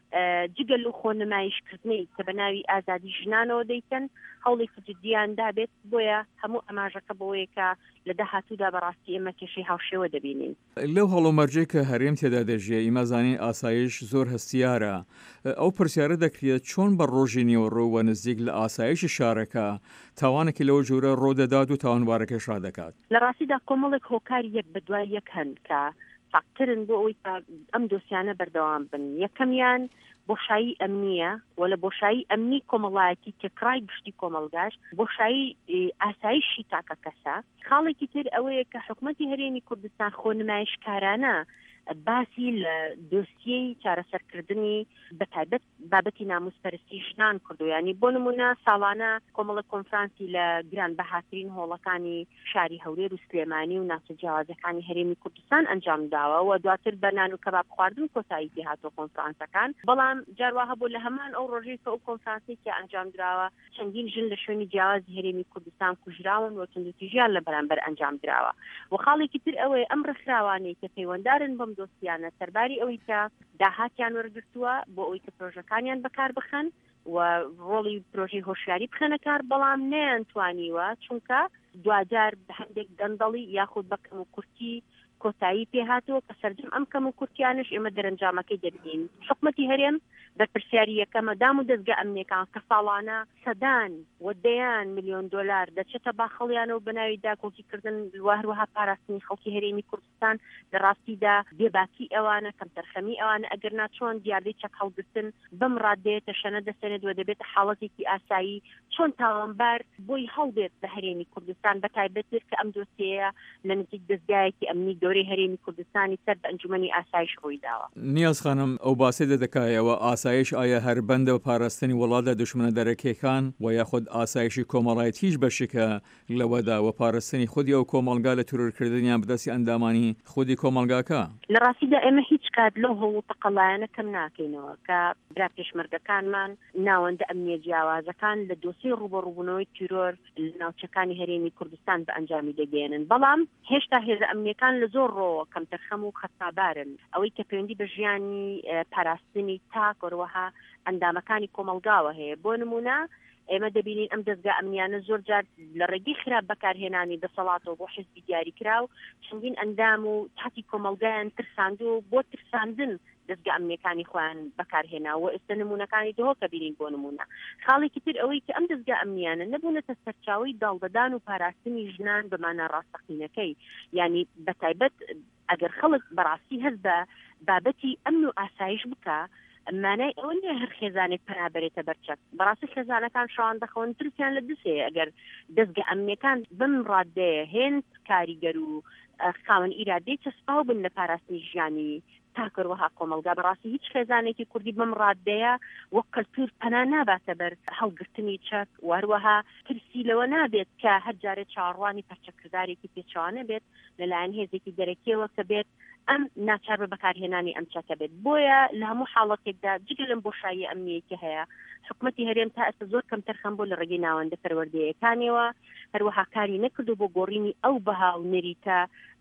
جگەل و خۆنمایشکردنی کە بە ناوی ئازادی ژنانەوە دەیکەن هەوڵێکی جددیاندا بێت بۆیە هەموو ئەماژەکە بەوەیەکە لە داهاتوودا بەڕاستی ئێمە کێشەی هاوشێوە دەبینین. لەو هەڵۆمەرجەی کە هەرێم تێدا دەژێ ئیمەزانین ئاسایش زۆر هەستیارە ئەو پرسیارە دەکرێت چۆن بە ڕۆژی نیوەڕۆوە نزیک لە ئاسایشی شارەکە تاوانێکی لەو جۆرە ڕۆدەدات و تاوانبارەکەش ڕادەکات. لە ڕاستیدا کۆمەڵێک هۆکاری یەک بە دوای یەک هەن کە فاکترن بۆ ئەوی ئەم دۆسیانە بەردەوام بن. یەکەمیان بۆشایی ئەمنیە و لە بۆشایی ئەمنی کۆمەڵایەتی کێکڕای گشتی کۆمەلگاش بۆشایی ئاسایشی تاکە کەسە. خاڵێکی تر ئەوەیە کە حکوومەتی هەرێمی کوردستان خۆنمایشکارانە باسی لە دۆسیەی چارەسەرکردنی بەتایبەت بابەتی ناموسپەرستی ژنان کردو. ینی بۆ نمونە ساڵانە کۆمەڵە کۆنفرانسی لە گران بەهاترین هۆڵەکانی شاری هەولێر و سلێمانی و ناوچە جیاوازەکانی هەرێمی کوردستان ئەنجام داوە و دواتر بە نان و کەباب خواردن کۆتایی پێهاتۆ کۆنفرانسەکان. بەڵام جاروا هەبوو لە هەمان ئەو ڕۆژەی کە ئەو کۆنفرانسی کە ئەنجام دراوە چەندین ژن لە شوێنی جیاوازی هەرێمی کوردستان کوژراون و توندوتیژیان لە بەرامبەر ئەنجام دراوە. و خاڵێکی تر ئەوەیە ئەم ڕێکخراوانەی کە پەیوەنددارن بەم دۆسیانە سەرباری ئەوەی کە داهاتیان وەرگرتووە بۆ ئەوەی کە پرۆژەکانیان بەکار بخەن و ڕۆڵی پرۆژەی هۆشیاری بخەنە کار، بەڵام نەیانتوانیوە چونکە دوجار هەندێک گەندەڵی یاخود بە کەم و کورتی کۆتایی پێهاتووە کە سەرجەم ئەم کەم و کورتیانش ئێمە دەرەنجامەکەی دەبین. حکوومەتی هەرێم بەرپرسیاری یەکەمە دام و دەستگا ئەمنیەکان کە ساڵانە سەدان وەدەیان میلیۆن دۆلار دەچێتە باخەڵیانەوە بە ناوی داکۆکیکردن هەروەها پاراستنی خەڵکی هەرێمی کوردستان لە ڕاستیدا بێباکی ئەوانە کەم تەرخەمی ئەوانە ئەگەر ناچۆن دیاردەی چەک هەڵگرتن بەم ڕادەیەتە شەنە دەسێنێت و دەبێت حاڵەتێکی ئاسایی چۆن تاوانبار بۆی هەڵبێت بە هەرێمی کوردستان بەتایبەتر کە ئەم دۆسیەیە لە نزیک دەستگایەکی ئەمنی گەورەی هەرێمی کوردستانی سەر بە ئەنجومەنی ئاسایش ڕووی داوە. نیاز خانم ئەو باسی دەدەکایەوە ئاسایش ئایا هەر بەندە بە پاراستنی وڵاتە دشمنە دەرەکیەکان و یاخود ئاسایشی کۆمەڵایەتیش بەشێکە لەوەدا و پاراستنی خودی ئەو کۆمەلگا لە تورورکردنیان بدەستی ئەندامانی خودی کۆمەلگاکە؟ لە ڕاستیدا ئێمە هیچ کات لەو هەوڵ تەقەڵایەنە کەم ناکەینەوە کە برا پێشمەرگەکانمان ناوەندە ئەمنیە جیاوازەکان لە دۆسی ڕوبەڕووبوونەوەی تیرۆر لە ناوچەکانی هەرێمی کوردستان بە ئەنجامی دەگەێنن. بەڵام هێشتا هێزە ئەمنیەکان لە زۆر ڕۆوە کەم تەرخەم و خەتابارن ئەوەی کە پەیوەندی بە ژیانی پاراستنی تاک وەروەها ئەندامەکانی کۆمەلگاوە هەیە. بۆ نمونە ئێمە دەبینین ئەم دەستگا ئەمنیانە زۆر جار لە ڕێگەی خراپ بەکارهێنانی دەسەڵاتەوە بۆ حزبی دیاریکرا و چەندین ئەندام و تاکی کۆمەلگایان ترساند و بۆ ترساندن دەستگا ئەمنیەکانی خۆیان بەکارهێناوە ئێستا نمونونەکانی دهۆ کە بینین. بۆ نمونە خاڵێکی تر ئەوەی کە ئەم دەستگا ئەمنیانە نەبوونەتە سەرچاوی داڵدەدان و پاراستنی ژنان بەمانە ڕاستەقینەکەی. ینی بەتایبەت ئەگەر خەڵک بەڕاستی هەست بە بابەتی ئەمن و ئاسایش بکە مانای ئەوە نیە هەر خێزانێک پەنابەرێتە بەرچەک. بەڕاستی خێزانەکان شەوان دەخەون ترسیان لە دسێ ئەگەر دەستگا ئەمنیەکان بم ڕادەیە هێن کاریگەر و خاوەن ئیرادەی چەسپاو بن لە پاراستنی ژیانی تاکەروەها کۆمەلگا. بەڕاستی هیچ خێزانێکی کوردی بەم ڕادەیە وەک کەلتور پەنا ناباتە بەر هەڵگرتنی چەک وهروەها ترسی لەوە نابێت کە هەر جارێ چاڕوانی پەرچەکردارێکی پێچوانە بێت لەلایەن هێزێکی دەرەکیەوە کە بێت ئەم ناچار بە بەکارهێنانی ئەم چەکە بێت. بۆیە لە هەموو حاڵەتێکدا جگە لەم بۆشایی ئەمنیەکی هەیە حکوومەتی هەرێم تا ئێستا زۆر کەم تەرخەم بۆ لە ڕێگەی ناوەندە پەروەردەیەکانیەوە هەروەها کاری نەکردو بۆ گۆڕینی ئەو بەهاو نەریتە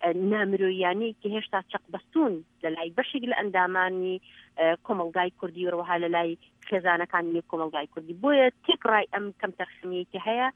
نامرۆیانی کە هێشتا چەق بەستون لە لای بەشێک لە ئەندامانی کۆمەلگای کوردی و ڕەوەها لە لای خێزانەکانی کۆمەلگای کوردی. بۆیە تێکڕای ئەم کەم تەرخەمیەکی هەیە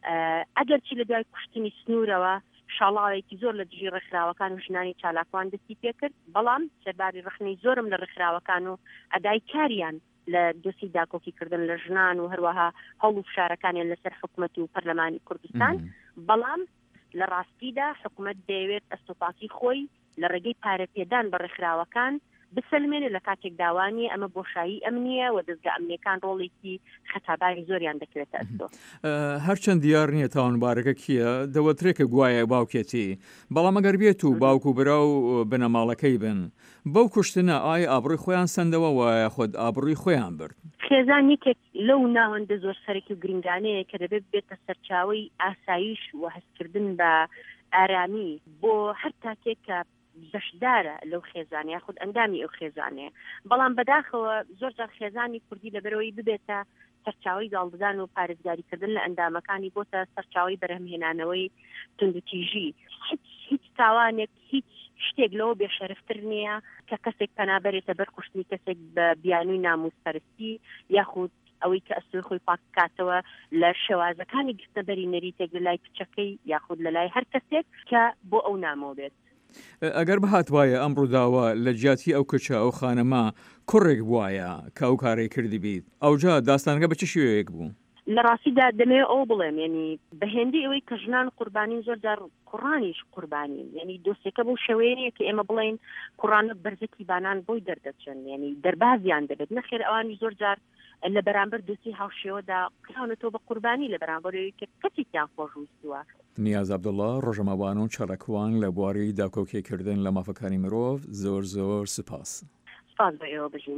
ئەگەر چی لە دوای کوشتنی سنوورەوە شاڵاوێکی زۆر لە دژی ڕێکخراوەکان و ژنانی چالاکوان دەستی پێکرد، بەڵام سەرباری ڕخنەی زۆرم لە ڕێکخراوەکان و ئەدای کاریان لە دۆسی داکۆکیکردن لە ژنان و هەروەها هەوڵ و فشارەکانیان لەسەر حکوومەت و پەرلەمانی کوردستان. بەڵام لە ڕاستیدا حکوومەت دەیەوێت ئەستۆپاتی خۆی لە ڕێگەی پارەپێدان بە ڕێکخراوەکان بسلمێنێ لە کاتێک داوانی ئەمە بۆشایی ئەمنیە و دەستگا ئەمنیەکان ڕۆڵێکی خەتاباری زۆریان دەکرێتە ئەستۆ. هەرچەند دیار نییە تاوانبارەکە کیە دەوەترێکە گوایە باوکێتی، بەڵام ئەگەر بێت و باوک و برا و بنەماڵەکەی بن بەو کوشتنە ئایا ئابڕووی خۆیان سندەوە وایە خۆت ئابڕووی خۆیان برد. خێزان یەکێک لەو ناوەندە زۆر سەرەکی و گرنگانەیە کە دەبێت بێتە سەرچاوی ئاسایش و هەستکردن بە ئارامی بۆ هەر تاکێک کە بەشدارە لەو خێزانە یاخود ئەندامی ئەو خێزانەیە. بەڵام بەداخەوە زۆر جار خێزانی کوردی لەبەرەوەی ببێتە سەرچاوی داڵددان و پارێزگاریکردن لە ئەندامەکانی بۆتە سەرچاوی بەرهەمهێنانەوەی توندوتیژی. هیچ هیچ تاوانێک هیچ شتێک لەوە بێشەرفتر نییە کە کەسێک پەنابەرێتە بەر کوشتنی کەسێک بە بیانووی ناموسپەرستی یاخود ئەوەی کە ئەسوی خۆی پاک بکاتەوە لە شێوازەکانی گرتنەبەری نەریتێک لە لای کچەکەی یاخود لە لای هەر کەسێک کە بۆ ئەو نامەوە بێت. ئەگەر بەهات وایە ئەم ڕووداوە لە جیاتی ئەو کچە ئەو خانەما کوڕێک بواە کە ئەو کارێک کردی بیت ئەوجا داستانەکە بە چ شێوەیەک بوو؟ لە ڕاستیدا دەمێ ئەو بڵێم ینی بەهێندی ئەوەی کە ژنان قوربانی زۆر جار کوڕانیش قوربانی ینی دۆستێکە بۆ شێوەیەیە کە ئێمە بڵێن کوڕانە بەرزەکی بانان بۆی دەردەچن ینی دەربازیان دەبێت نەخێر ئەوانی زۆر جار لە بەرامبەر دۆستی هاوشێوەدا قراونەتەوە بە قوربانی لە بەرامبەرەوەی کە کەسێکیان خۆشویستووە. نیاز عەبدوڵڵا ڕۆژەمەوان و چەڕەکوان لە بواری داکۆکێکردن لە مافەکانی مرۆڤ زۆر زۆر سپاس. سپاس بە ئێوە بژین.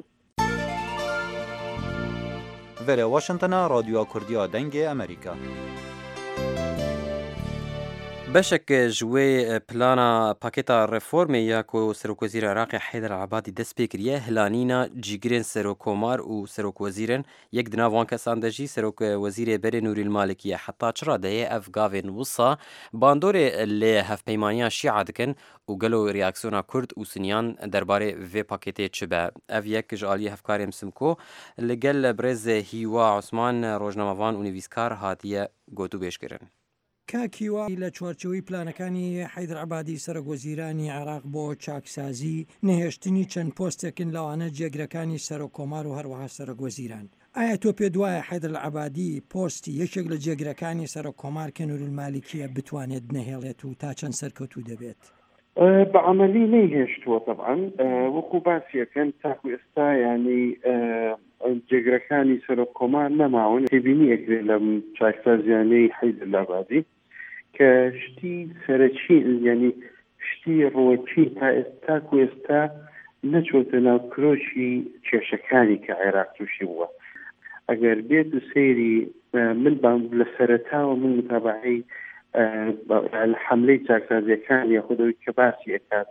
وەرە واشنتنە رادیۆ کوردیا دەنگێ ئەمریکا. بەشێک ژوێ پلانە پاکێتا ڕێفۆرمێ یاکۆ سەرۆکوەزیر عێراقی حەیدەر عەبادی دەست پێ کردیە هلانینە جیگرên سەرۆکۆمار û سەرۆکوەزیرن یەک di nav wan kesan de jî Serokvezîrê Berê Nûrîl Malikî ye heta çira deyê ev gavên wisa bandorê lê hevpeymaniya şîa dikin û gelo reaksiyona Kurd û Sinyan derbarê vê pakêtê çi be. Ev yek ji aliyê hevkarên Simko li gel Birêzê Hîwa Osman rojnamavan û nivîskar hatiye gotûbêjkirin. کاکیوا لە چوارچەوەی پلانەکانی حەیدەر عەبادی سەرۆکوەزیرانی عێراق بۆ چاکسازی نەهێشتنی چەند پۆستێکن لەوانە جێگرەکانی سەرۆکۆمار و هەروەها سەرۆکوەزیران. ئایا تۆ پێ دوایە حەیدەر عەبادی پۆستی یەکێک لە جێگرەکانی سەرۆکۆمار کە نوورل مالیکیە بتوانێت نەهێڵێت و تا چەند سەرکەوتوو دەبێت؟ بەعملی نەیهێشتووە طبعاً وەکو باسیەکەن تاکو ئێستا ینی جێگرەکانی سەرۆکۆمار نەماون هێبینی ئەکرێت لە چاکسازیانەی حەیدەر عەبادی کە شتی سەرەکی ینی شتی ڕۆکی تا ئێستا کو ئێستا نەچۆتە ناو کرۆشی کێشەکانی کە عێراق تووشی بووە. ئەگەر بێت و سەیری من لە سەرەتاوە من متابعەی حملەی چاکسازیەکان یاخودەوەی کە باسی ئەکات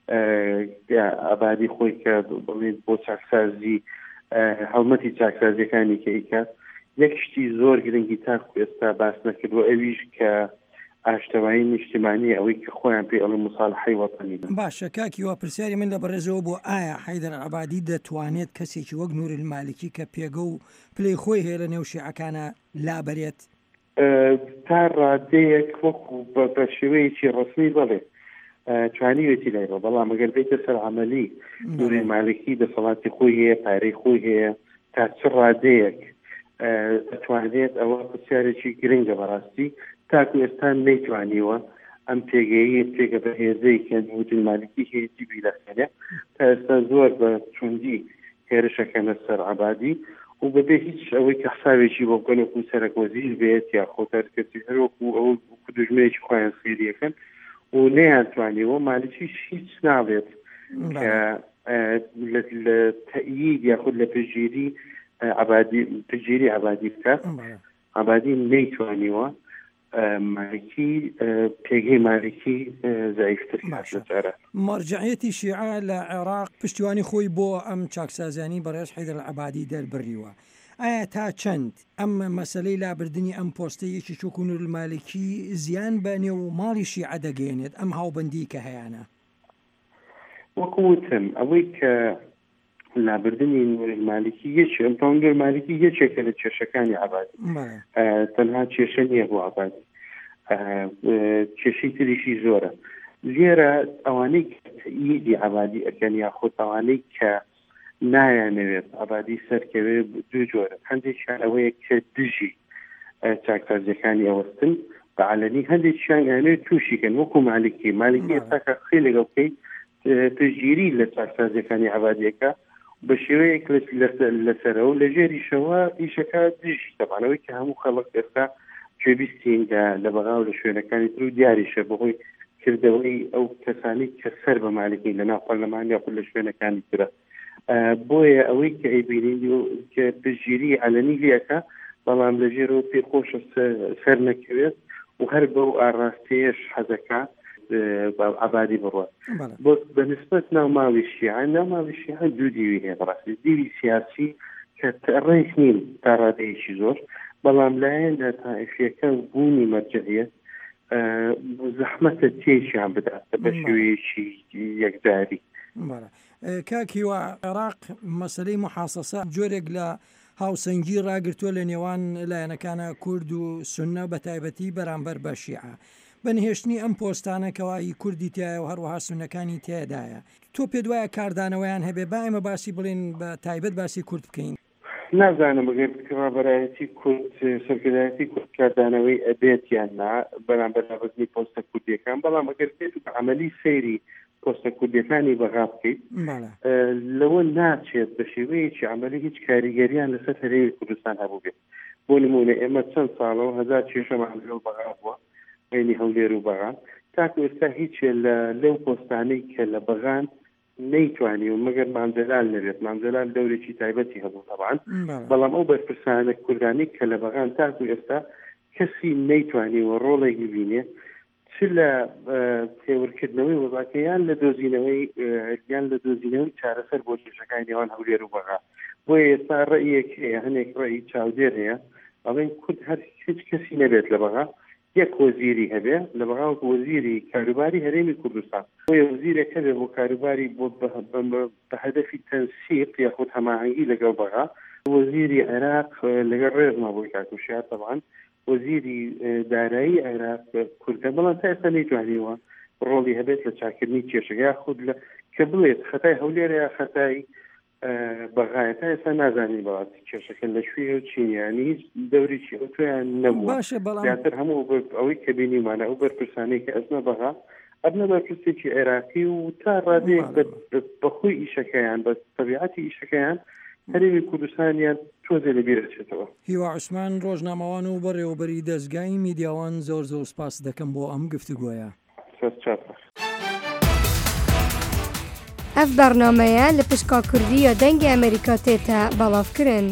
عەبادی خۆی کە بڵێن بۆ چاکسازی هەڵمەتی چاکسازیەکانی کە ئیکات یەک شتی زۆر گرنگی تاکو ئێستا باس نەکردووە ئەویش کە ئاشتەوایی نیشتیمانی ئەوەی کە خۆیان پێ ئەڵە مصالحەی وەتەنی باشە کاکیوە پرسیاری من لە بەڕێزەوە بۆ ئایا حەیدەر عەبادی دەتوانێت کەسێکی وەک نوورل مالیکی کە پێگە و پلەی خۆی هەیە لە نێو شیعەکانە لابەرێت تا ڕادەیەک وەکو بە شێوەیەکی ڕسمی بڵێ توانیوێتی لایەوە بەڵام ئەگەر بێتە سەر عەمەلی نوورل مالیکی دەسەڵاتی خۆی هەیە پارەی خۆی هەیە تا چ ڕادەیەک دەتوانێت ئەوە پرسیارێکی گرنگە بەڕاستی تاکو ئێستا نەیتوانیوە ئەم پێگەیی پێگە بە هێزەی کە نوورل مالیکی هێزی بیلەخێنێ تا ئێستا زۆر بە چوندی هێرشەکەنە سەر عەبادی و بەبێ هیچ ئەوەی کە حسابێکی بۆ بگەنەوەکو سەرۆکوەزیر بێت یا خۆتارکەسی هەروەکو ئەو دوژمنێکی خۆیان سێریەکەن و نەیانتوانیەوە مالیکیش هیچ ناڵێت کە لە تەئیید یاخود لە پێشگیری عەبادی پێشگیری عەبادی بکات. عەبادی نەیتوانیوە مالکی پێگەی مالکی زایفتر لەسەرە. مەرجعیەتی شیعە لە عێراق پشتیوانی خۆی بۆ ئەم چاکسازیانی بەڕێز حەیدەر عەبادی دەربڕیوە. ئایا تا چەند ئەم مەسەلەی لابردنی ئەم پۆستەیەکی چۆک و نوورل مالیکی زیان بە نێو ماڵی شیعە دەگەێنێت ئەم هاوبەندی کە هەیەە؟ وەکوتم ئەوەی کە لابردنی نوورل مالیکی یەک نوورل مالیکی یەکێکە لە کێشەکانی عەبادی تەنها کێشە نییە بۆ عەبادی کێشەی تریشی زۆرە لێرە ئەوانەی تەئییدی عەبادی ئەکەن یاخۆ ئەوانەی کە نایانەوێت عەبادی سەرکەوێ دوو جۆرە هەندێکیان ئەوەیە کە دژی چاکسازیەکانی ئەوەستن بە عەلەنی هەندێکیان یانەوێت تووشیکەن وەکو مالکی مالکی ئێستاکە خێ لەگەڵ بکەی پشتگیری لە چاکسازیەکانی عەبادیەکە بە شێوەیەک لەسەرەوە لە ژێریشەوە ئیشەکە دژی دەبانەوەی کە هەموو خەڵک ئێستا پێویستین لە بەغا و لە شوێنەکانی تر و دیاریشە بەهۆی کردەوەی ئەو کەسانی کە سەر بە مالکی لە ناو پەرلەمان یاخود لە شوێنەکانی ترە بۆیە ئەوەی کە ئەیبینین کە پشتگیری عەلەنی لێەکە بەڵام لە ژێرەوە پێخۆشە سەر نەکەوێت و هەر بەو ئاڕاستەیەش حەزەکە عەبادی بڕوە بۆ بەنسبەت ناو ماڵی شیعە ناو ماڵی شیعە دوو دیوی هەیە بەڕاستی دیوی سیاسی کە ڕێک نین تا ڕادەیەکی زۆر بەڵام لایەن لە تائیفیەکە بوونی مەرجعیەت زەحمەتە تێشیان بدات بە شێوەیەکی یەکجاری. کاکیوە عێراق مەسلەی محاسەسە جۆرێک لە هاوسەنگی ڕاگرتووە لە نێوان لایەنەکانە کورد و سونە بە تایبەتی بەرامبەر بە شیعە. بەنهێشتنی ئەم پۆستانە کەوایی کوردی تایە و هەروەها سونەکانی تێدایە. تۆ پێ دوایە کاردانەوەیان هەبێ با ئێمە باسی بڵێن بە تایبەت باسی کورد بکەین. نازانم بگەر بەرایەتی کورد سەرکردایەتی کورد کاردانەوەی ئەبێتیان نا بەرامبەر نابەزنی پۆستە کوردیەکان، بەڵام ئەگەر بێت بە عەمەلی سەیری پۆستە کوردیەکانی بەغا بکەیت لەوە ناچێت بە شێوەیەکی عەمەلی هیچ کاریگەریان لەسەر هەرێمی کوردستان هەبوو بێت. بۆ نمونە ئێمە چەند ساڵەوە هەزار کێشەمان لەگەڵ بەغا بووە بینی هەولێر و بەغان، تاکو ئێستا هیچ لەو پۆستانەی کە لە بەغان نەیتوانی و مەگەر مامجەلال نەبێت. مامجەلال دەورێکی تایبەتی هەبوو طبعاً، بەڵام ئەو بەرپرسانە کوردانی کە لە بەغان تاکو ئێستا کەسی نەیتوانی و ڕۆڵێکی بینێ چ لە پێوەرکردنەوەی وەزاکەیان لە دۆزینەوەی یان لە دۆزینەوەی چارەسەر بۆ کێشەکانی نێوان هەولێر و بەغا. بۆیە ئێستا ڕێیەک هەیە، هەنێک ڕێی چاودێر هەیە، ئەڵێن کورد هەر هیچ کەسی نەبێت لە بەغا، یەک وەزیری هەبێ لە بەغا وەزیری کاروباری هەرێمی کوردستان. بۆیە وەزیرێک هەبێ بۆ کاروباری بۆ بە هەدەفی تەنسیق یاخود هەماهەنگی لەگەڵ بەغا، وەزیری عێراق لەگەڵ ڕێزما بۆی کاکوشیار طبعاً، وەزیری دارایی عێراق کوردە، بەڵام تا ئێستا نەیتوانیوە ڕۆڵی هەبێت لە چاکردنی کێشەکە یاخود کە بڵێت خەتای هەولێر یا خەتای بەغایە تا ئێستا نازانی بەڵاتی کێشەکە لە شوێ و چینیانی هیچ دەوریی ئۆتۆیان نەبووە. زیاتر هەموو ئەوەی کە بینیمانە ئەو بەرپرسانەی کە ئەزمە بەغا ئەبنە بەرپرسێکی عێراقی و تا ڕادەیەک بەخۆی ئیشەکەیان بە تەبیعەتی ئیشەکەیان هەرێمی کوردستانیان تۆزێ لەبیرەچێتەوە. هیوا عوسمان ڕۆژنامەوان و بەڕێوەبەری دەستگای میدیاوان زۆر زۆر سپاس دەکەم بۆ ئەم گفتوگۆیە. ئەف بەرنامەیە لە پشکا کوردی یا دەنگی ئەمریکا تێتە بەڵاوکردن.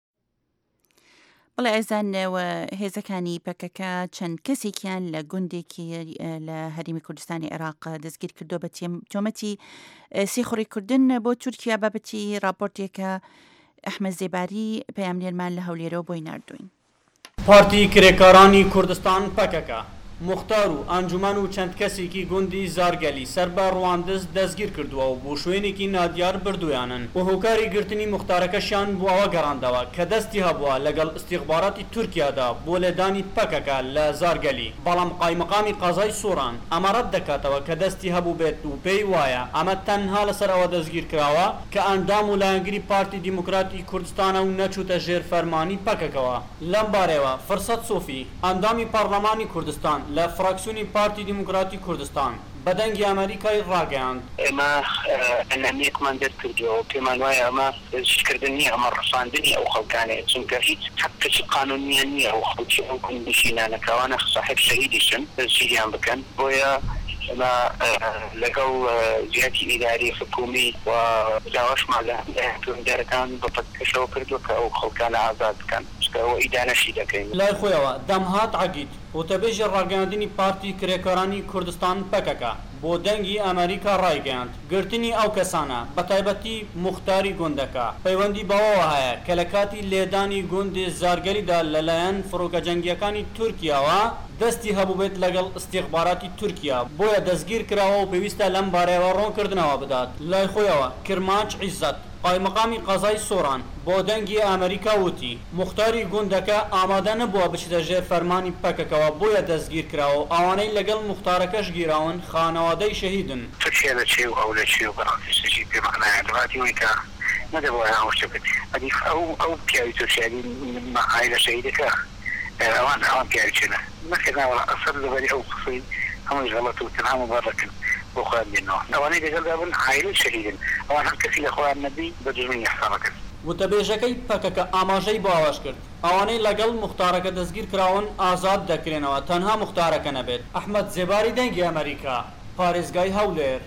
بڵێ ئەزانەوە هێزەکانی پەکەکە چەند کەسێکیان لە گوندێکی لە هەرێمی کوردستانی عێراق دەستگیر کردو بە تۆمەتی سێخۆڕیکردن بۆ تورکیا بابەتی راپۆرتێکە ئەحمەد زێباری پەیامنێرمان لە هەولێرەوە بۆی ناردوین. پارتی کرێکارانی کوردستان پەکەکە مختار و ئەنجومەن و چەند کەسێکی گوندی زارگەلی سەر بە ڕواندز دەستگیر کردووە و بۆ شوێنێکی نادیار بردویانن و هۆکاری گرتنی مختارەکەشیان بۆ ئەوە گەڕاندەوە کە دەستی هەبووە لەگەڵ استیخباراتی تورکیادا بۆ لێدانی پەکەکە لە زارگەلی، بەڵام قایمەقامی قەزای سووران ئەمەڕەت دەکاتەوە کە دەستی هەبوو بێت و پێی وایە ئەمە تەنها لەسەر ئەوە دەستگیر کراوە کە ئەندام و لایەنگری پارتی دیموکراتی کوردستانە و نەچووتە ژێر فەرمانی پەکەکەوە. لەم بارەوە فرسەت سۆفی ئەندامی پەرلەمانی کوردستان لە فراکسیۆنی پارتی دیموکراتی کوردستان بە دەنگی ئەمریکای ڕاگەیاند. ئێمە ئەنامەیەکمان دەست کردووە پێمان وایە ئەمە شکردن نییە، ئەمە ڕەساندنی ئەو خەڵکانەیە، چونکە هیچ حەقێکی قانونیان نییە ئەو خەڵکی ئەو کوردنشینانەکەوانە صاحب شەهیدیشن دەستگیریان بکەن. بۆیە ئەمە لەگەڵ جیاتی ئیداری حکومی و داواشمان لە دارەکان بە پەکەشەوە کردووە کە ئەو خەڵکانە ئازاد بکەن، ئەوە ئیدانەشی دەکەین. لای خۆیەوە دەمهات عەگید وتەبێژی ڕاگەاندنی پارتی کرێکارانی کوردستان پەکەکە بۆ دەنگی ئەمریکا ڕایگەیاند گرتنی ئەو کەسانە بە تایبەتی موختاری گوندەکە پەیوەندی بەوەوە هەیە کە لە کاتی لێدانی گوندی زارگەلیدا لەلایەن فڕۆکە جەنگیەکانی تورکیاوە دەستی هەبوو بێت لەگەڵ استیخباراتی تورکیا، بۆیە دەستگیر کراوە و پێویستە لەم بارەیەوە ڕوونکردنەوە بدات. لای خۆیەوە کرماچ عیزەت قایمەقامی قەزای سۆران بۆ دەنگی ئەمریکا وتی موختاری گوندەکە ئامادە نەبووە بچێتە ژێر فەرمانی پەکەکەوە، بۆیە دەستگیر کراوە و ئەوانەی لەگەڵ موختارەکەش گیراون خانەوادەی شەهیدن. تورکیا لە چێ و ئەو لە چێ و بەڕاستیشتێکی پێمەخنایە دەڵاتی ئەوەی کە نەدەبووە هاوشتە بێت. ئەدی ئەو ئەو پیاوی تورکیایی مەقای لە شەهیدەکە ئەوان ئەوان پیاوی چێنە نەکردناوە ئەسەر لەبەری ئەو قسەی هەمووی غەڵەت و تەنها مبارڕەکن بۆ خۆیان بێنەوە. ئەوانەی لەگەڵدا بن عایلەی شەهیدن، ئەوان هەر کەسی لە خۆیان نەبی بە دوژمنی حسابەکەن. وتەبێژەکەی پەکەکە ئاماژەی بۆ ئاواش کرد ئەوانەی لەگەڵ موختارەکە دەستگیر کراون ئازاد دەکرێنەوە، تەنها موختارەکە نەبێت. ئەحمەد زێباری دەنگی ئەمریکا پارێزگای هەولێر.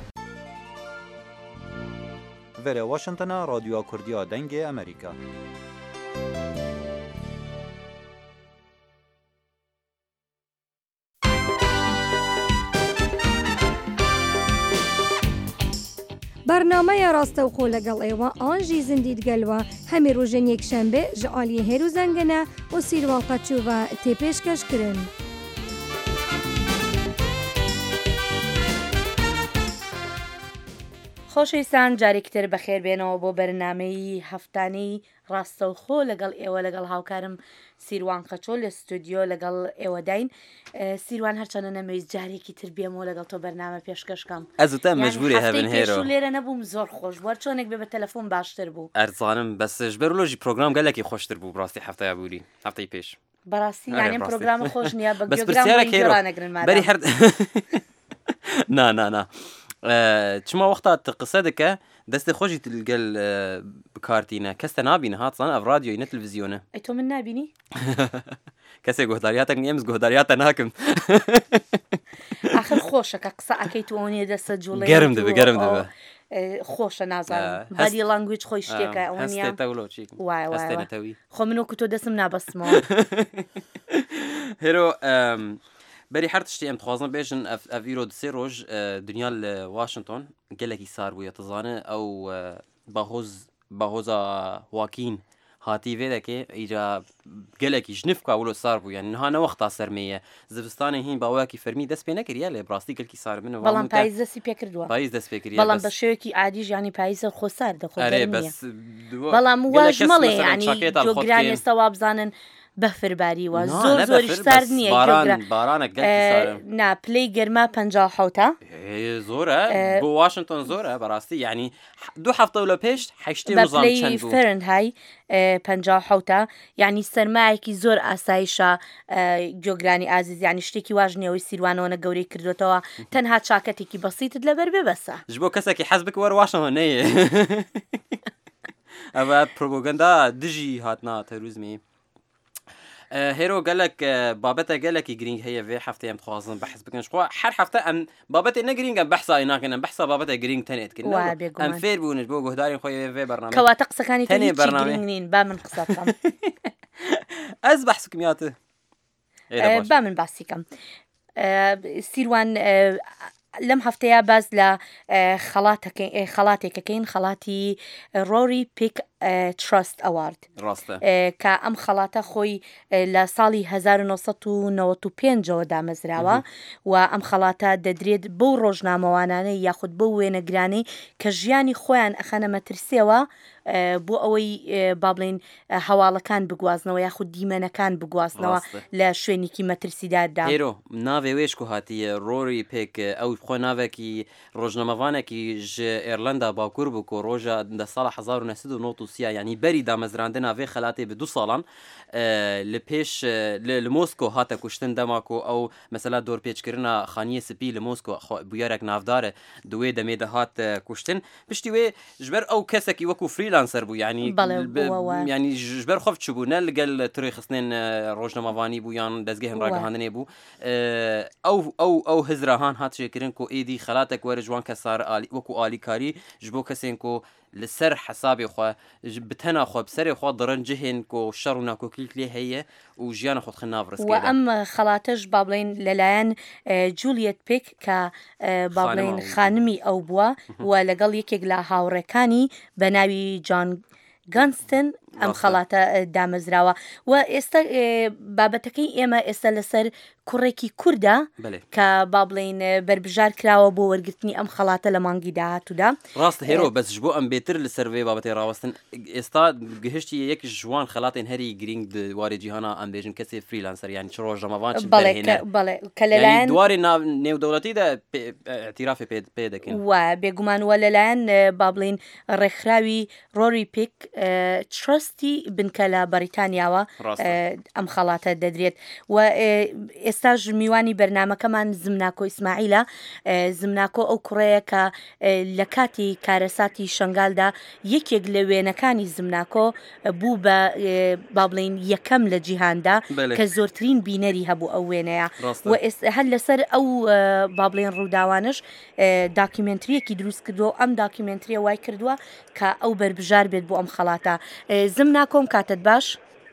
ڤێرە واشنتنە رادیۆ کوردیا دەنگی ئەمریکا. برنامه راستەوخۆ لەگەڵ ئێوە ئانژی زیندیت گەلوە هەمی ڕۆژێن یەکشەمبێ ji aliyê هێرو زەنگەنە و سیروان قەچووە تێپێشکەشکردن. خۆشەویستان جارێکتر بەخێر بێنەوە بۆ بەرنامەی هەفتانەی ڕاستەوخۆ لەگەڵ ئێوە لەگەڵ هاوکارم سیروان خەچۆ لە ستودیۆ لەگەڵ ئێوەداین. سیروان هەرچەنە نەمەویست جارێکی تر بێمەوە لەگەڵ تۆ بەرنامە پێشکەشکەم. ئەزوتە مەجبوری هەبن هێرۆ لێرە نەبووم زۆر خۆش بووە چۆنێک بێ بە تەلەفۆن باشتر بوو. ئەرزانم بەسش بەرلۆژی پرۆگرام گەلێکی خۆشتر بوو ڕاستی هەفتەیە بووری هەفتەی پێش. بەڕاستی یانێ پرۆگرامە خۆش نییە بە گۆگرامەگرن بەری هەر نا نا نا چما وەختا قسە دەکە دەستی خۆشی تلگەل بکارتینە کەستە نابینە هاتسان ئەڤ رادیۆی نە تلڤیزیۆنە. ئەی تۆ من نابینی؟ کەسێک گۆداریاتە ئێمز گۆداریاتە ناکەم. ئاخر خۆشەکە قسە ئەەکەیت و ئەوەیە دەستە جوڵی گەرم دەبێ گەرم دەبێ خۆشە نازانم بەدی لانگویج خۆی شتێکە ئەوەنیە خۆ منۆکو تۆ دەستم نابەستمەوە. هێرۆ بەری هەر تشتی ئەم خوازن بێژن ئەڤیرۆ سێ ڕۆژ دنیا لە واشنگتۆن گەلێکی سار بووە تزانە ئەو بەهۆز بەهۆزە واکین هاتی vê deke îca gelekî ji nifka wilo sar bû yani niha ne wexta sermeye zivistanê hîn bawekî fermî dest pê nekiriye lê rastî gelkî sar min بەڵام پاییز دەستی پێکردووە پاییز دەست پێ کردیە بەڵام بە شێوەیەکی عادیش ینی پاییزە خۆ سار دەخۆ بەڵام واژ مەڵێ ینی جۆگران ئێستا وا بزانن بەفرباری وە زۆر زۆریش سار نییە نا پلەی گەرما پەنجا حوتە زۆرە بۆ واشنگتۆن زۆرە بەڕاستی ینی دوو هەفتە لە پێش هەشتی پلەی فەرنهای پەنجا حوتە ینی سەرمایەکی زۆر ئاسایشە جۆگرانی ئازیز ینی شتێکی واژ نیەوەی سیروانەوەنە گەورەی کردوێتەوە تەنها چاکەتێکی بەسیتت لەبەر ببەسە ji بۆ کەسێکی حەز بکە وەرە واشەوە نەیە ئەوە پرۆپۆگەندا دژی هاتنا تەروزمی هێرۆ گەلک بابەتە گەلێکی گرنگ هەیە vê هەفتەیە ئەم دخوازن بەحث بکەن خوا هەر هەفتە ئەم بابەتێ نەگرینگە بەحسای ناکەن بەحسا بابەتە گرنگ تەنێتکن ئەم فێر بوونش بۆ گۆهدارین خۆی vê بەرنامە کەواتە قسەکانی تەنێ بەرنامەین با من قسە بکەم ئەس بەحث بکەمیاتە با من باسیکەم سیروان لەم هەفتەیە باز لە خەڵاتێکەکەین خەڵاتی ڕۆری پیک تراست ئەوارد کە ئەم خەڵاتە خۆی لە ساڵی هەزار و نۆسەد و نەوەت و پێنجەوە دامەزراوە و ئەم خەڵاتە دەدرێت بەو ڕۆژنامەوانانە یاخود بەو وێنەگرانی کە ژیانی خۆیان ئەخەنە مەترسیەوە بۆ ئەوەی با بڵێن هەواڵەکان بگوازنەوە یاخود دیمەنەکان بگوازنەوە لە شوێنێکی مەترسیداردا. هێرۆ ناوێ وێشک و هاتیە ڕۆری پێک ئەو خۆ ناوێکی ڕۆژنەمەوانێکی ژ ئێرلندا باکوور بوو کۆ ڕۆژە دە ساڵە هەزار و نەسەد و نۆت و سیا ینی بەری دامەزراندە ناوێ خەلاتێ بە دوو ساڵان لە پێش لە مۆسکۆ هاتە کوشتن دەماکۆ ئەو مەسەلا دۆرپێچکردنا خانیە سپی لە مۆسکۆ بویارێک نافدارە دوێ دەمێدە هات کوشتن پشتی وێ ژبەر ئەو کەسێکی وەکو فریلانسەر بوو ینی ینی ژبەر خۆف چ بوو نە لەگەل تڕی خستنێن ڕۆژنەمەوانی بوو یان دەستگە هەمڕاگەهاندنێ بوو ئەو ئەو ئەو هزراهان هاتشێکردن کۆ ئێدی خەلاتێک وەرە جوان کە سار وەکو ئالیکاری ji bo kesên ku li ser hesabê xwe bi tena xwe bi serê xwe dirin cihên ku şer û nakokîlk lê heye û jiyana xwe dixin nav riskê و ئەم خەڵاتەش با بڵێن لەلایەن جولیەت پیک کە با بڵێن خانمی ئەو بووە و لەگەڵ یەکێک لە هاوڕێکانی بە ناوی جان گانستن ئەم خەڵاتە دامەزراوە و ئێستا بابەتەکەی ئێمە ئێستا لەسەر کوڕێکی کووردا کە با بڵێن بربژار کراوە بۆ وەرگرتنی ئەم خەڵاتە لە مانگی داهاتوودا. ڕاست هێرۆ بەسش بۆ ئەم بێتر لەسەر vê بابەتی ڕاوەستن ئێستا گەهشتی یەک جوان خەڵاتێن هەری گرنگ دوارێ جیهانا ئەم بێژن کەسێ فریلانسەر یان چ ڕۆژنامەوان کە لەلایەن دواری نێودەوڵەتیدا اعتیرافی پێ دەکەن و بێگومان وە لەلایەن با بڵێن ڕێکخراوی ڕۆری پیک ترستی بنکە لە بەریتانیاوە ئەم خەڵاتە دەدرێت و ئێستاژ میوانی بەرنمەکەمان زمناکۆ ئیسماعیلە زمناکۆ ئەو کوڕەیە کە لە کاتی کارەساتی شنگالدا یەکێک لە وێنەکانی زمناکۆ بوو بە با بڵێن یەکەم لە جیهاندا کە زۆرترین بینەری هەبوو ئەو وێنەیە و هەر لەسەر ئەو با بڵێن ڕووداوانش داکیمنتریەکی دروست کردووە ئەم داکیمنتریە وای کردووە کە ئەو بربژار بێت بۆ ئەم خەڵاتە. زمناکۆم کاتت باش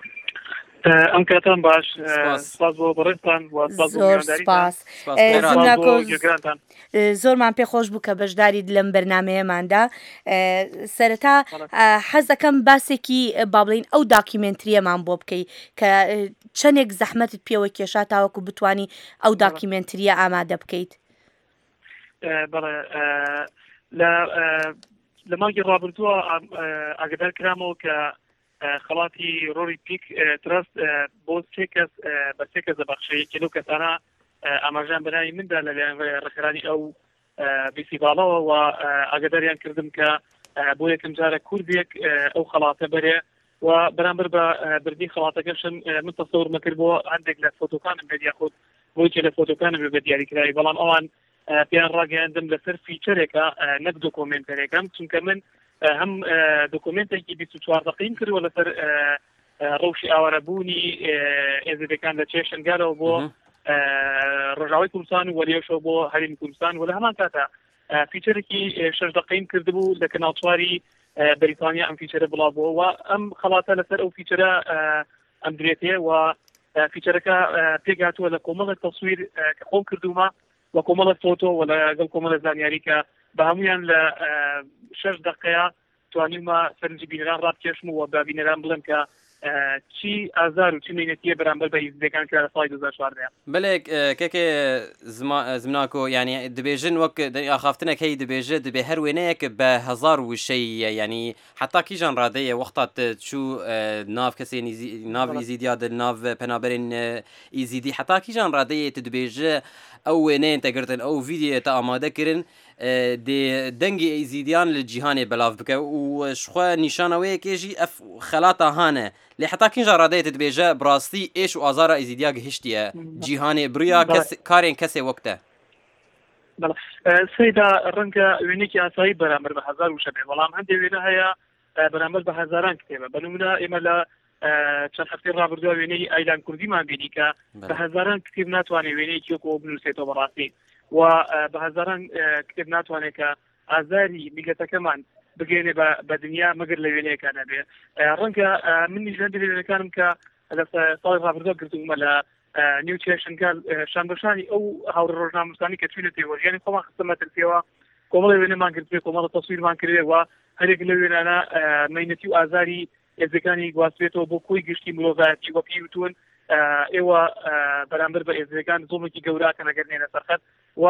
ئەم کاتان باش سپاس بۆ بەڕێستان زۆر سپاس زۆرمان پێخۆش بوو کە بەشداریت لەم بەرنمەیەماندا. سەرەتا حەز دەکەم باسێکی با بڵێن ئەو داکیمنتریەمان بۆ بکەی کە چەندێک زەحمەتت پێوە کێشا تاوەکو بتانی ئەو داکیمنتریە ئامادە بکەیت. بەڵێ لە مانگی ڕابردووە ئاگدار کرامەوە کە خەڵاتی ڕۆری پیک ترست بۆ سێ کەس بە سێ کەس دەبەخشێت کە لەو کەسانە ئاماژان بەناوی مندا لەلایەن ڕێکخراوی ئەو بیسیباڵەوە و ئاگداریان کردم کە بۆ یەکەم جارە کوردێک ئەو خەڵاتە بەرێ و بەرامبەر بە بردی خەڵاتەکەشم من تەسەور مەکرد بۆ هەندێک لە فۆتۆکانم بێت یاخود بۆیکە لە فۆتۆکانم بە دیاریکراوی بەڵام ئەوان پیان ڕاگەیاندم لەسەر فیچەرێکە نەک دۆکۆمنتەرێکم چونکە من هەم دۆکۆمنتێکی بیست و چوار دقیقەیم کردووە لەسەر ڕەوشی ئاوارەبوونی ئێزیدەکان لە چێشنگارەوە بۆ ڕۆژاوی کوردستان و وەریێشەوە بۆ هەرێمی کوردستان و لە هەمان کاتە فیچەرێکی شەش دقیقەیم کردبوو لە کەناڵ چواری بەریتانیا ئەم فیچەرە بڵاوبووە و ئەم خەڵاتە لەسەر ئەو فیچەرە ئەم درێتێ و فیچەرەکە پێگاتووە لە کۆمەڵێک تەسویر کە خۆم کردومە و کۆمەڵە فۆتۆ و لەگەڵ کۆمەڵە زانیاری کە بە هەمویان لە شەش دقەیە توانیمە سەرنجی بینەران ڕابکێشم و بە بینەران بڵێم کە چی ئازار و چی مینەتیە بەرامبەر بە هیزبەکان کە لە ساڵی دوو هەزار و چواردە. بەڵێ کێکێ زمناکۆ ینی دەبێژن وەک ئاخافتنێک هەی دەبێژێت دەبێ هەر وێنەیەک بە هەزار وشەیە ینی حتا کیژان ڕادەیە وەختات چوو ناو کەسێ ناو ئیزیدیا ناو پەنابەرین ئیزیدی حتا کیژان ڕادەیە دەبێژە ئەو وێنەیە تەگرتن ئەو ڤیدیۆ تا ئامادەکردن دەنگی ئەیزیدیان لە جیهانێ بەلاو بکە و شخوا نیشانەوەیەکێژی ئەف خەلاتە هانە لێ حتا کینژە ڕادەیە دەبێژە بڕاستی ئێش و ئازارە ئەیزیدیا گەهشتیە جیهانێ بریا کارێن کەسێ وەکتە سەیدا ڕەنگە وێنێکی ئاسایی بەرامبەر بە هەزار وشە بێ بەڵام هەندێک وێنە هەیە بەرامبەر بە هەزاران کتێبە بەنمونە ئێمە لە چەند هەفتەی ڕابردووە وێنەی ئایلان کوردیمان بینی کە بە هەزاران کتێب ناتوانێت وێنەیەکی وەکەوە بنووسێتەوە بەڕاستی و بە هەزاران کتێب ناتوانێت کە ئازاری میلەتەکەمان بگەێنێ بە دنیا مەگەر لە وێنەیەکانە بێ ڕەنگە منیش هەندێک وێنەکانم کە لە ساڵی ڕابردووە گرتومە لە نیو چێشنگال شانبەشانی ئەو هاوڕە ڕۆژنامەنووسانی کە چوونە تێوەژیانی خۆمان خستەمەتر پێوە کۆمەڵی وێنەمان کردوێ کۆمەڵە تەسویرمان کردێ و هەرێک لە وێنانە مەینەتی و ئازاری ئێزەکانی گواستوێتەوە بۆ کۆی گشتی مرۆڤایەتی وە پێی وتون ئێوە بەرامبەر بە ئێزەکان زۆڵێکی گەوراکە نەگەرنێنە سەرخەت و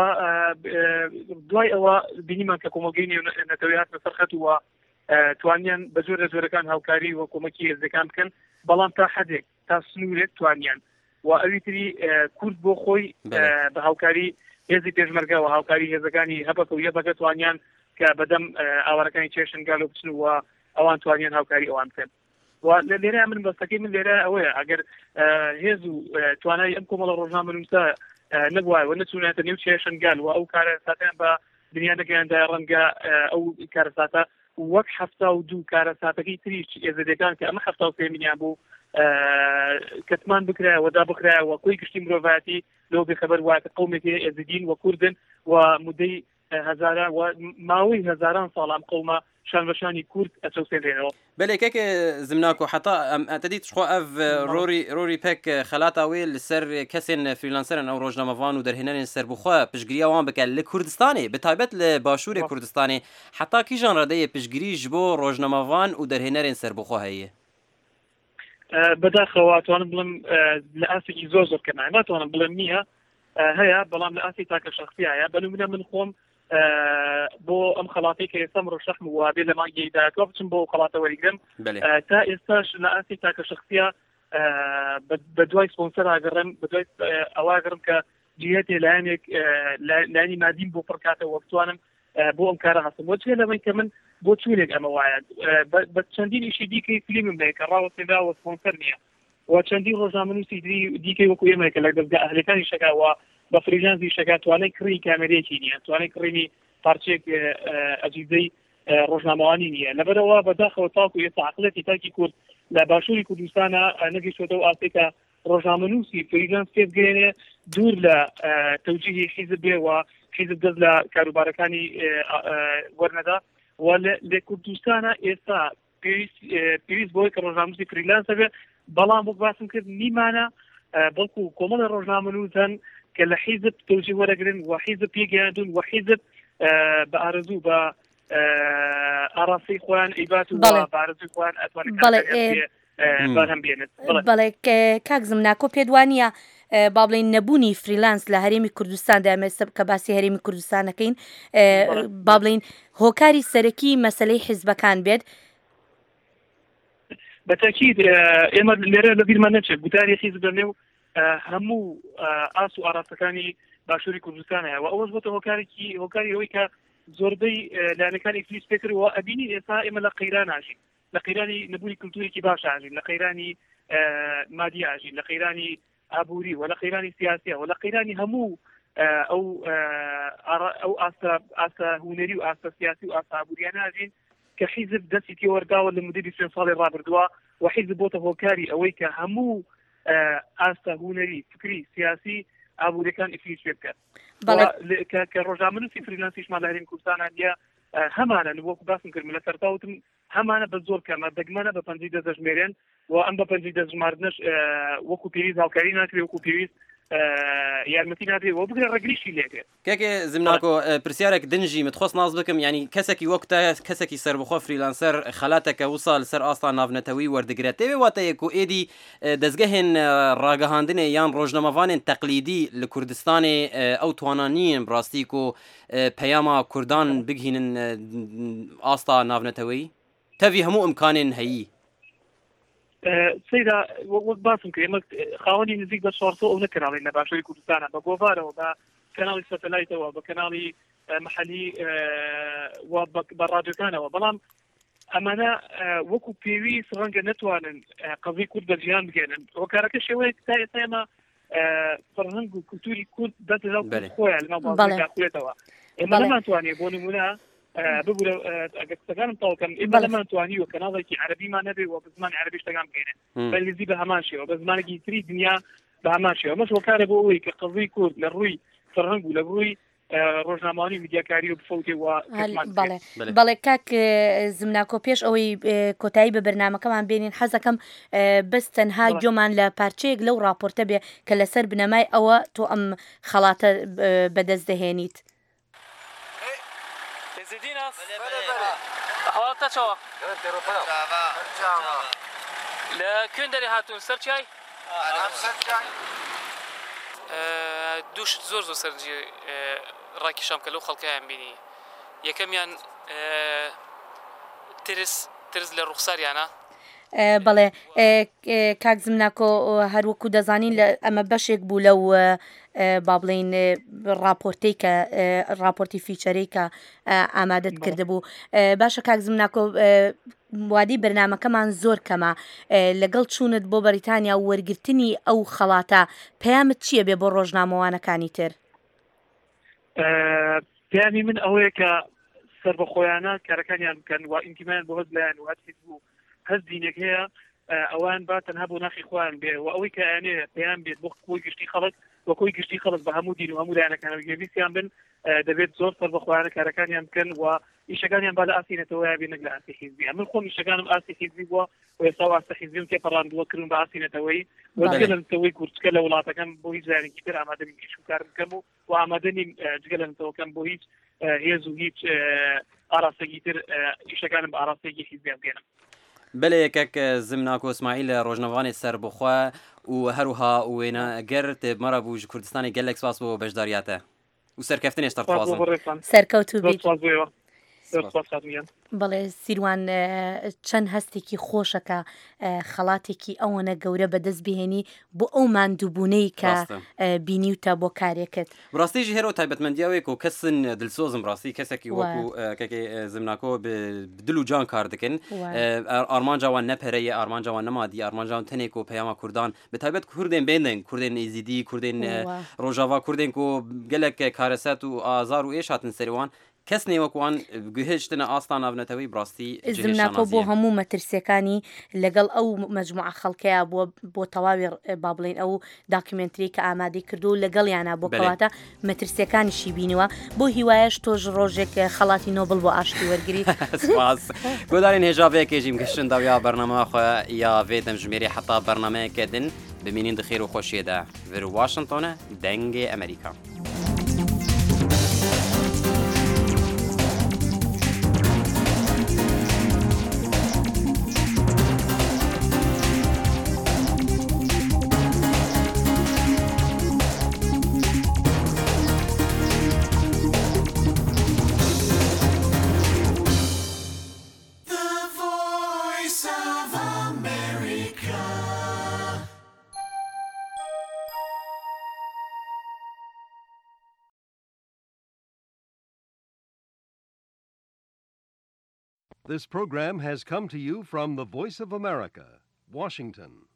دوای ئەوە بینیمان کە کۆمەلگەی نێونەتەوەی هاتنە سەرخەت و توانیان بە جۆرە جۆرەکان هاوکاری و کۆمەکی ئێزەکان بکەن بەڵام تا حەدێک تا سنوورێک توانیان و ئەوی تری کورد بۆ خۆی بە هاوکاری هێزی پێشمەرگە و هاوکاری هێزەکانی هەبەکە و یەبەکە توانیان کە بەدەم ئاوارەکانی چێشنگال و بچن و ئەوان توانیان هاوکاری ئەوان بکەن و لە لێرە من بەستەکەی من لێرە ئەوەیە ئەگەر هێز و توانای ئەم کۆمەڵە ڕۆژنامەنووسە نەبووایەوە نەچوونێتە نێو چێشنگال و ئەو کارە ساتیان بە دنیا نەگەیاندا ڕەنگە ئەو کارە ساتە وەک هەفتا و دوو کارە ساتەکەی تریش ئێزەدەکان کە ئەمە هەفتا و سێمینیان بوو کەتمان بکرایە وەدا بکرایە و کۆی گشتی مرۆڤایەتی لەو بێخەبەر وایە کە قەومێکی ئێزیدین و کوردن و مودەی هەزاران و ماوەی هەزاران ساڵام قەومە شانبەشانی کورد ئەچەوسێنرێنەوە بەلێکێکێ زمناکۆ حتا ئەتەدیت خۆ ئەف ڕۆری ڕۆری پێک خەلاتاوێ لەسەر کەسێن فریلانسەرن ئەو ڕۆژنامەوان و دەرهێنەرێن سەر بخوا پشگیریاوان بکەن لە کوردستانی بەتایبەت لە باشووری کوردستانی حتا کیژان ڕادەیە پشگیریش بۆ ڕۆژنامەوان و دەرهێنەرێن سەر بخوا هەیە بەداخەوە توانم بڵم لە ئاسێکی زۆر زۆر کەمە ناتوانم بڵم نییە هەیە بەڵام لە ئاسی تاکە شخصیایە بەنمونە من خۆم بۆ ئەم خەڵاتی کە ئێستا ڕۆژەخم وابێ لە مانگی داکۆ بچم بۆ خەڵاتە وەریگرم تا ئێستاش لە ئاسی تاکە شخصیە بە دوای سپۆنسەر ئاگەڕم بە دوای ئەواگەڕم کە جیهەتێ لایەنێک لایەنی مادیم بۆ پڕکاتەوە بتوانم بۆ ئەم کارە هەستم وە چێ لەمەی کە من بۆ چونێک ئەمە وایە بە چەندین ئیشی دیکەی فیلمم بێ کە ڕاوەستێداوە سپۆنسەر نییە و چەندین ڕۆژنامەنووسی دیکەی وەکو ئێمە کە لە دەستگا ئەهلەکانی شەکاوە بە فریلانسی شەکا توانای کڕی کامێرەیەکی نییە توانای کڕینی پارچێک ئەجیزەی ڕۆژنامەوانی نییە لەبەرەوە بەداخەوە تاکو ئێستا عەقڵەتی تاکی کورد لە باشووری کوردستانە نەگەیشتووەتە و ئاسێکە ڕۆژنامەنووسی فریلانس پێ بگەێنێ دوور لە تەوجیهی حیزب بێ و حیزب دەست لە کاروبارەکانی وەرنەدا و لە کوردستانە ئێستا پێویست بۆی کە ڕۆژنامەنووسی فریلانسە بێ بەڵام بۆ باسم کرد نیمانە بەڵکو کۆمەڵە ڕۆژنامەنووسن کە لە حیزب تەوجیه وەرەگرن و حیزب پێگەیاندون و حیزب بە ئارەزوو بە ئاڕاستی خۆیان ئیبات و بە ئارەزووی خۆیان ئەتوانن بەڵێ کاک زمناکۆ پێدوانیە با بڵین نەبوونی فریلانس لە هەرێمی کوردستان دامێستا کە باسی هەرێمی کوردستانەکەین با بڵین هۆکاری سەرەکی مەسلەی حیزبەکان بێت بەتاکید ئێمە لێرە لە بیرمان نەچێت گوتاری حیزب دەنێو هەموو ئاس و ئاراستەکانی باشووری کوردستان هەیە و ئەوەش بۆتە هۆکارێکی هۆکاری ئەوەی کە زۆربەی لایەنەکانی ئیکلیس پێکردەوە ئەبینی ئێستا ئێمە لە قەیران ئاژین لە قەیرانی نەبوونی کولتورێکی باش ئاژین لە قەیرانی مادی ئاژین لە قەیرانی ئابووری و لە قەیرانی سیاسیە و لە قەیرانی هەموو ئەو ئەو ئاستا هونەری و ئاستا سیاسی و ئاستا ئابووریان ئاژین کە حیزب دەستی تێوەرگاوە لە مدەی بیست ساڵی ڕابردووە و حیزب بۆتە هۆکاری ئەوەی کە هەموو ئاستا هونەری فکری سیاسی ئابووریەکان ئیفلیس پێ بکات کە ڕۆژنامەنووسی فریلانسیشمان لە هەرێمی کوردستانە دیە هەمانە وەکو باسم کردم لە سەرتاوتم هەمانە بە زۆر کەمە دەگمەنە بە پەنجەی دەژمێرێن و ئەم بە پەنجەی دەژماردنەش وەکو پێویست هاوکاری ناکرێت وەکو پێویست یارمەتی نادرێت و بگرێ ڕەگریشی لێکرێت کاکێ زمناکۆ پرسیارێک دنجی متخۆست ناز بکەم ینی کەسێکی وەکتە کەسێکی سەربەخۆ فریلانسەر خەلاتەکە وسا لەسەر ئاستا ناونەتەوەی وەردەگرێت تێوێ واتەیەک و ئێدی دەستگەهێن ڕاگەهاندنێ یان ڕۆژنەمەوانێن تەقلیدی لە کوردستانê ئەو توانانیین ڕاستیک و پەیاما کوردان بگهینن ئاستا ناونەتەوەی تەوی هەموو ئیمکانێن هەیی سەیدا وەک باسم کرد ئێمە خاوەنی نزیک بە چوار سەد ئەو نەکەناڵین لە باشووری کوردستانە بە گۆڤارەوە بە کەناڵی سەتەلایتەوە بە کەناڵی محەلی بە ڕادیۆکانەوە بەڵام ئەمانە وەکو پێویست ڕەنگە نەتوانن قەزەی کورد بەجیهان بگێنن هۆکارەکە شێوەیە تا ئێستا ئێمە فەرهەنگ و کولتوری کورد دەست خۆیان لەناو بازارێکدا کوێتەوە ئێمە نەمانتوانێت بۆ نمونە ببوورە ئەگەستەکانم تاوکەم ئێمە لەمانتوانی و کەناڵێکی عەرەبیمان نەبێ و بە زمانی عەرەبی شتەکان بگەێنێ بەنگلیزی بە هەمان شێوە بە زمانێکی تری دنیا بە هەمان شێوە ئەمەش هۆکارە بۆ ئەوەی کە قەزەی کورد لە ڕووی فەرهەنگ و لە ڕووی ڕۆژنامەوانی میدیاکاری و بفەوتێ و بەڵێ کاک زمناکۆ پێش ئەوەی کۆتایی بە بەرنامەکەمان بێنین حەزەکەم بەس تەنها گوێمان لە پارچەیەک لەو راپۆرتە بێ کە لەسەر بنەمای ئەوە تۆ ئەم خەڵاتە بەدەست دەهێنیت هەواڵتە چەوە لە کوێن دەری هاتوون سەر چای دووشت زۆر زۆر سەرنجی ڕاکیشام کە لەو خەڵکایان بینی یەکەمیان ترس ترس لە ڕوخساریانە بەڵێ کاک زمناکۆ هەروەکو دەزانین لە ئەمە بەشێک بوو لەو با بڵین راپۆرتەی کە راپۆرتی فیچەرەی کە ئامادەت کرده بوو باشە کاک زمناکۆ وادی بەرنامەکەمان زۆر کەمە لەگەڵ چوونت بۆ بەریتانیا و وەرگرتنی ئەو خەڵاتە پەیامت چییە بێ بۆ ڕۆژنامەوانەکانی تر پەیامی من ئەوەیە کە سەربەخۆیانە کارەکانیان بکەن و ئینتیمایان بۆ هەست لایەن و هەستی بوو هەست دینێک هەیە ئەوان با تەنها بۆ ناخی خۆیان بێ و ئەوەی کە یانێ پەیام بێت بۆ کۆی گشتی خەڵک وە کۆی گشتی خەڵک بە هەموو دین و هەموو لایەنەکانەوە گوێبیستیان بن دەبێت زۆر سەربەخۆیانە کارەکانیان بکەن و ئیشەکانیان با لە ئاسینەتەوەی بێ نەک لە ئاسی حیزبی من خۆم ئیشەکانم ئاسی حیزبی بووە و ئێستا ئاستا حیزبیم تێپەڕاندووە کردن بە ئاسینەتەوەی وەجگەلەنەوەی کورچکە لە وڵاتەکەم بۆ هیچ زارێکی تر ئامادەنیم ئیش و کار بکەم و و ئامادەنیم جگەلەنەوەکەم بۆ هیچ هێز و هیچ ئاراستەکی تر ئیشەکانم بە ئاراستەیەکی حیزبیان بگەێنم بەلێ یەکێک زمناکۆ ئیسماعیل ڕۆژنەوانی سەربەخوا و هەروها وێنە گەر تێبمەرە بوو کوردستانی گەلێک سپاس بۆ بەشداریاتە و سەرکەفتنێش تەرخوازن سەرکەوتو بیت بەڵێ سیروان چەند هەستێکی خۆشەکە خەڵاتێکی ئەوەنە گەورە بەدەست بهێنی بۆ ئەو ماندووبوونەی کە بینیوتە بۆ کارێکت ڕاستیژی هێرە و تایبەتمەندیاوێک و کەسن دلسۆزم ڕاستی کەسێکی وەکو کەکەی زمناکۆ دل و جان کار دەکەن ئارمانجاوان نەپەرەیە ئارمانجاوان نەمادی ئارمانجاوان تەنێک و پەیاما کوردان بەتایبەت کوردێن بێنن کوردێن ئیزیدی کوردێن ڕۆژاوا کوردێن و گەلێک کارەسەت و ئازار و ئێش هاتن سەروان کەس نێوەکوان گوهێشتنە ئاستا ناونەتەوەی بڕاستی زمناکۆ بۆ هەموو مەترسیەکانی لەگەڵ ئەو مەجموعە خەڵکەیە بۆ بۆ تەواوی با بڵێن ئەو داکیومنتری کە ئامادەی کردو لەگەڵیانە بۆ کەواتە مەترسیەکانیشی بینیوە بۆ هیوایەش تۆژ ڕۆژێک خەڵاتی نۆبڵ بۆ ئاشتی وەرگری گۆدارین هێژاوەیەکێژیم گەشتن داویا بەرنامە خۆ یا vê demjimêrê heta bernameyeke din bimînîn di xêr û xweşiyê de vir Washingtonê dengê Amerîka. This program has come to you from the Voice of America, Washington.